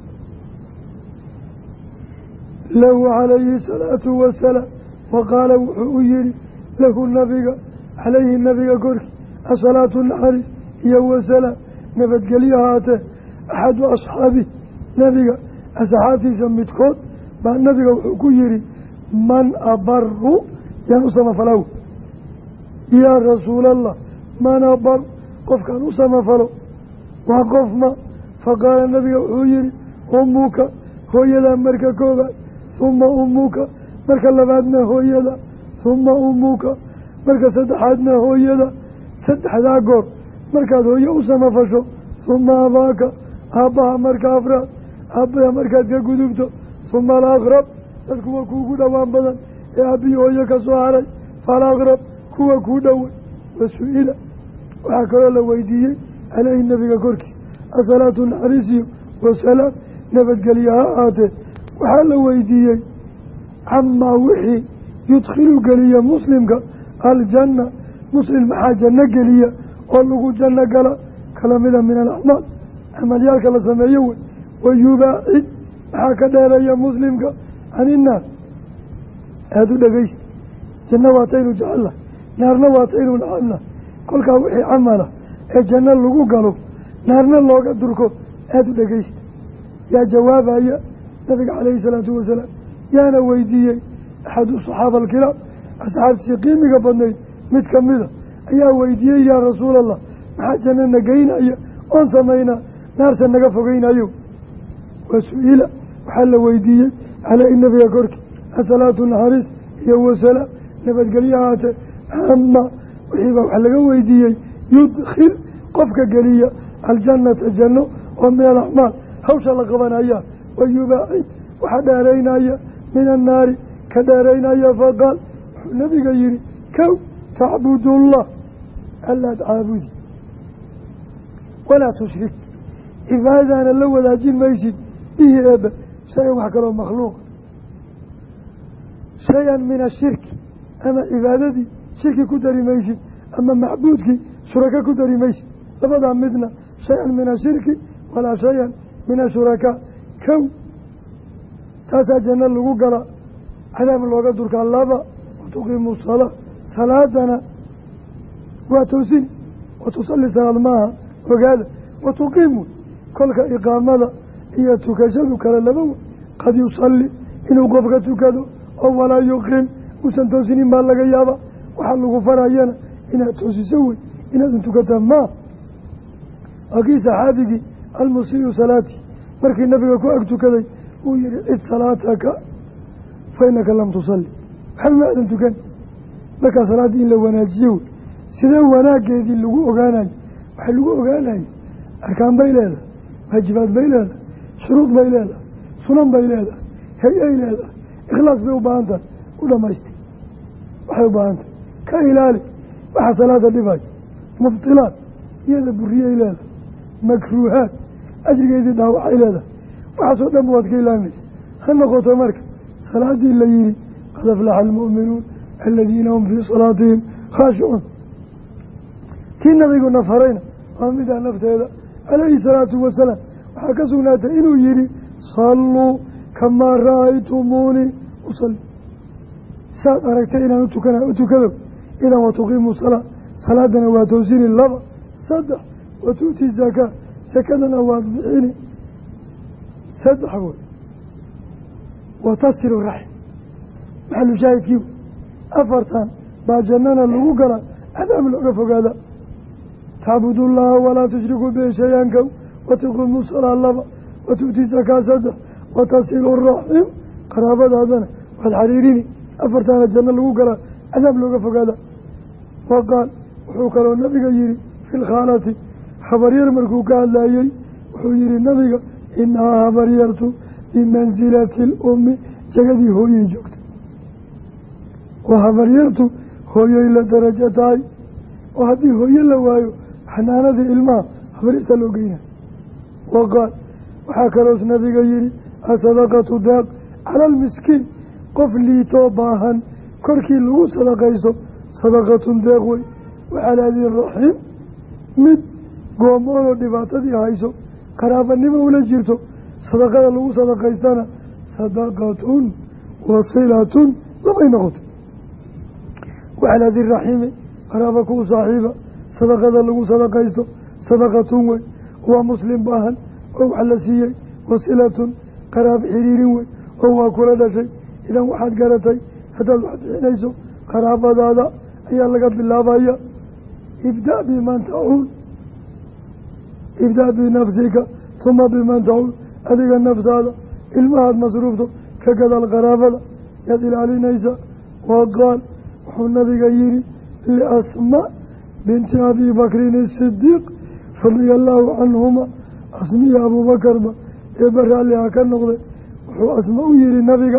Speaker 1: lahu calayhi salaatu wasalaam wa qaala wuxuu u yihi lahu nabiga calayhi nabiga korkii asalaatu naxariis iyo wasalaam nabadgelyo haatee axadu asxaabi nabiga asxaabtiisa midkood baa nabiga wuxuu ku yihi man abaru yaan u samafalaw yaa rasuulallah man abar qofkaan u samafalo waa qofma faqaala nabiga wuxuu yihi ummuka hooyadaa marka koobaad huma ummuka marka labaadna hooyada huma ummuka marka saddexaadna hooyada saddexdaa goor markaad hooye u samafasho huma abaaka aabbaha marka afraad aabbaha markaad ka gudubto huma alaqrab dad kuwa kuugu dhowaan badan ee aabbihi hooye ka soo haray falaqrab kuwa kuu dhoway wasu-ila waxaa kaloo la weydiiyey caleyhi nabiga korkiis asalaatu naxariisiyo wasalaam nabadgelye ha aatee waxaa la weydiiyey camaa wixii yudkhilu geliya muslimka aljanna muslim maxaa janno geliya oo lagu janno gala kala mida min alacmaal camalyaalka la sameeyo wey wayubaacid maxaa ka dheereeya muslimka can innaar aada u dhegeysta janno waataynu jecelnahay naarna waataynu nacabnahay kolkaa wixii camala ee janno lagu galo naarna looga durko aada u dhegeysta yaa jawaabaya nabiga calayhi salaatu wasalaam yaana weydiiyey axadu saxaaba alkiraam asxaabtii qiimiga badnayd mid ka mida ayaa weydiiyey yaa rasuulallah maxaa jannana geynaya oon samaynaa naarta naga fogeynayo waa su-ila waxaa la weydiiyey caleyhi nabiga korkii asalaatu naxariis iyo wasalaam nabadgelyo haatee ama wixiibaa wax laga weydiiyey yudkhil qofka geliya aljannata janno oo min alacmaal hawsha la qabanaya wayubaacid waxaa dheeraynaya min annaari ka dheeraynaya faqaal wuxuu nabiga yihi kow tacbudullah allaad caabudi walaa tushrik cibaadadaana la wadaajin maysid bihi eebe shay-an wax kaloo makhluuqa shay-an min ashirki ama cibaadadii shirki ku dari maysid ama macbuudkii shuraka ku dari maysid labadaa midna shay-an min ashirki walaa shay-an min ashurakaa kow taasaa janno lagu galaa cadaab looga durkaa laba watuqiimu salaa salaadana waa toosin watusalli salaad maaha ogaada watuqiimu kolka iqaamada iyo tukashadu kale laba wey qad yusalli inuu qofka tukado oo walaa yuqiim uusan toosinin baa laga yaaba waxaa lagu farayana inaad toosiso wey inaadan tukataa maa akii saxaabigii almusiiu salaati markii nabiga ku ag tukaday uu yihi cid salaataka fa inaka lam tusalli waxba ma aadan tukan markaa salaaddii in la wanaajiyo wey sidee wanaaggeedii lagu ogaanayo waxay lagu ogaanayo arkaan bay leedahay waajibaad bay leedahay shuruud bay leedahay sunan bay leedahay hay-ay leedahay ikhlaas bay u baahan tahay u dhamaystay waxay u baahan tahay ka ilaali waxaa salaada dhibayo mubtilaad iyada buriyay leedahay makruuhaad ajrigeedii dhaawacay leedahay waxaasoo dhan waad ka ilaamaysa ha noqoto marka salaadii la yihi qad aflaxa almu'minuun aladiina hum fii salaatihim khaashicuun tii nabiguna farayna waa midaa nafteeda calayhi salaatu wasalaam waxaa ka sugnaatay inuu yihi salluu kamaa ra'aytumuunii usalli saad aragtay inaan utukana utukado idan watuqiimu salaa salaadana waa toosini laba saddex watu'ti zakaa sakadana waad bixini saddex wey watasilu raxim maxalu shaahidkii afartan baa jannana lagu galaa cadaab looga fogaada tacbudu llaha walaa tushrikuu bihi shay-an kow watuqiimu salaa laba watu'ti zakaa saddex watasilu raxim qaraabadaadana waad xariirini afartaana janno lagu galaa cadaab looga fogaada wa qaal wuxuu kaloo nabiga yihi fi lkhaalati habaryar markuu ka hadlayey wuxuu yihi nabiga inahaa habaryartu bimansilati lummi jagadii hooyey joogta oo habaryartu hooyey la darajo tahay oo haddii hooye la waayo xanaanadii ilmaha habaryarta loo geynay wa qaal waxaa kaloos nabiga yihi asadaqatu daaq cala almiskiin qof liitoo baahan korkii lagu sadaqaysto sadaqatun deeq wey wacalaadii raxiim mid goomoodoo dhibaatadii hayso qaraabanimo ula jirto sadaqada lagu sadaqaystana sadaqatun wasilatun labay noqotay wacalaadii raxiimi qaraaba kuu saaxiiba sadaqada lagu sadaqaysto sadaqatun wey waa muslim baahan oo wax la siiyey wasilatun qaraab xiriirin wey oo waa kula dhashay idan waxaad garatay haddaad wax bixinayso qaraabadaada ayaa laga bilaabaya ibda' biman tacuul ibda' binafsika huma biman tacuul adiga naftaada ilmahaad masruufto ka gadaal qaraabada yaad ilaalinaysaa wa qaal wuxuu nabiga yihi liasma binti abi bakrin isidiiq radia allaahu canhuma asmiya abuubakarba eeba raalliha ka noqday wuxuu asma u yihi nabiga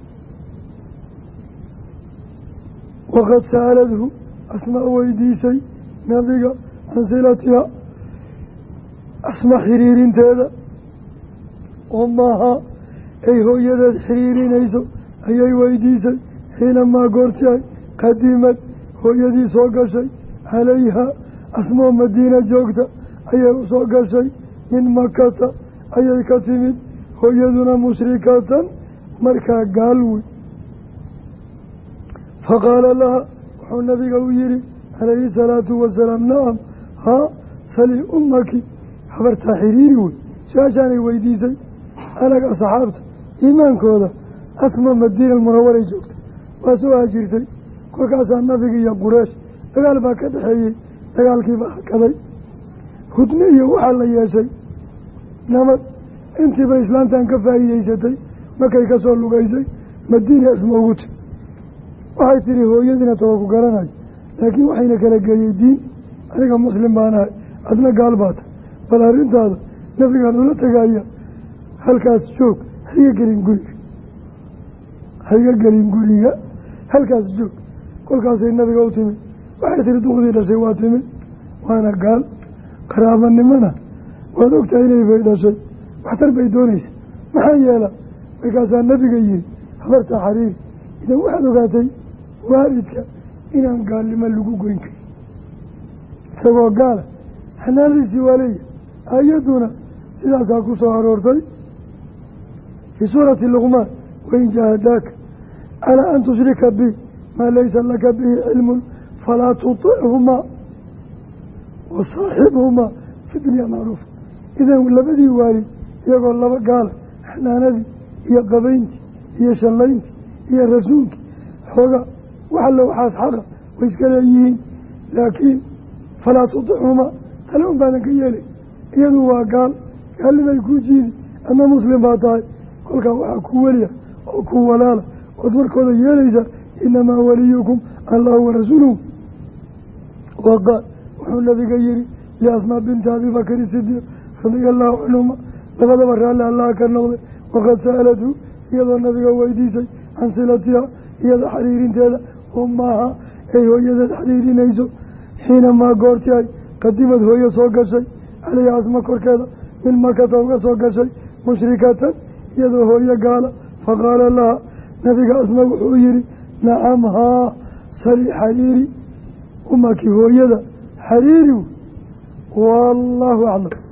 Speaker 1: waqad sa'aladhu asmaa weydiisay nabiga can silatiha asma xiriirinteeda umahaa ay hooyadeed xiriirinayso ayay weydiisay xiinamaa goorti ay qadimad hooyadii soo gashay calayha asmoo madiina joogta ayay u soo gashay min makata ayay ka timid hooyaduna mushrikatan markaa gaalwey faqaala laha wuxuu nabiga u yihi calayhi salaatu wasalaam nacam haa sali ummaki habartaa xiriiri wey su-aashaanay weydiisay anaga asxaabta iimaankooda asma madiina almunawaray joogta waa soo hajirtay kolkaasaa nabiga iyo qureesh dagaal baa ka dhexeeyey dagaalkiibaa hakaday hudne iyo waxaa la yeeshay nabad intiiba islaantan ka faa'iideysatay markay ka soo lugaysay madiina asma ugu ti waxay tihi hooyadiina taba ku garanayo laakiin waxayna kala geeyey diin aniga muslim baan ahay adna gaal baata bal arrintaada nabigaan ula tagaya halkaas joog haiga gelin guriga haiga gelin guriga halkaas joog kolkaasay nabiga u timid waxay tihi duqdii dhashay waa timid waana gaal qaraabanimona waad ogtahay inay bay dhashay waxtar bay doonaysa maxaa yeela markaasaa nabiga yihi habartaa xariiri idan waxaad ogaatay waalidka inaan gaalnimo lagu goyn karin isagoo gaala xanaanadiisii waa leeyahay aayadduna sidaasaa ku soo aroortay fii suurati luqmaan wain jahadaaka calaa an tushrika bi maa laysa laka bihi cilmun falaa tutichumaa wasaaxibhumaa fi dunya macruufa idan labadii waalid iyagoo laba gaala xanaanadii iyo qabayntii iyo shallayntii iyo rasuulkii xooga waxalla waxaas xaqa way iska leeyihiin laakiin falaa tutichumaa tale un baadan ka yeelay iyadu waa gaal gaalnimay kuu jiidi adna muslim baa tahay kolkaa waxaa ku weliya oo ku walaala ood warkooda yeelaysaa inamaa waliyukum allahu warasuuluhu. waqaal wuxuu nabiga yihi liasmaa binti abibakri sidiiq radia allahu canhuma labadaba raalli allaha ka noqday waqad sa'alathu iyadoo nabiga weydiisay can silatiha iyada xiriirinteeda ummaha ay hooyadeed xiriirinayso xiinamaa goorti ay qadimad hooyo soo gashay caleyha asma korkeeda min makata uga soo gashay mushrikatan iyadoo hooyo gaala faqaala laha nabiga asma wuxuu yihi nacam haa sali xariiri umaki hooyada xariiri wallaahu aclam.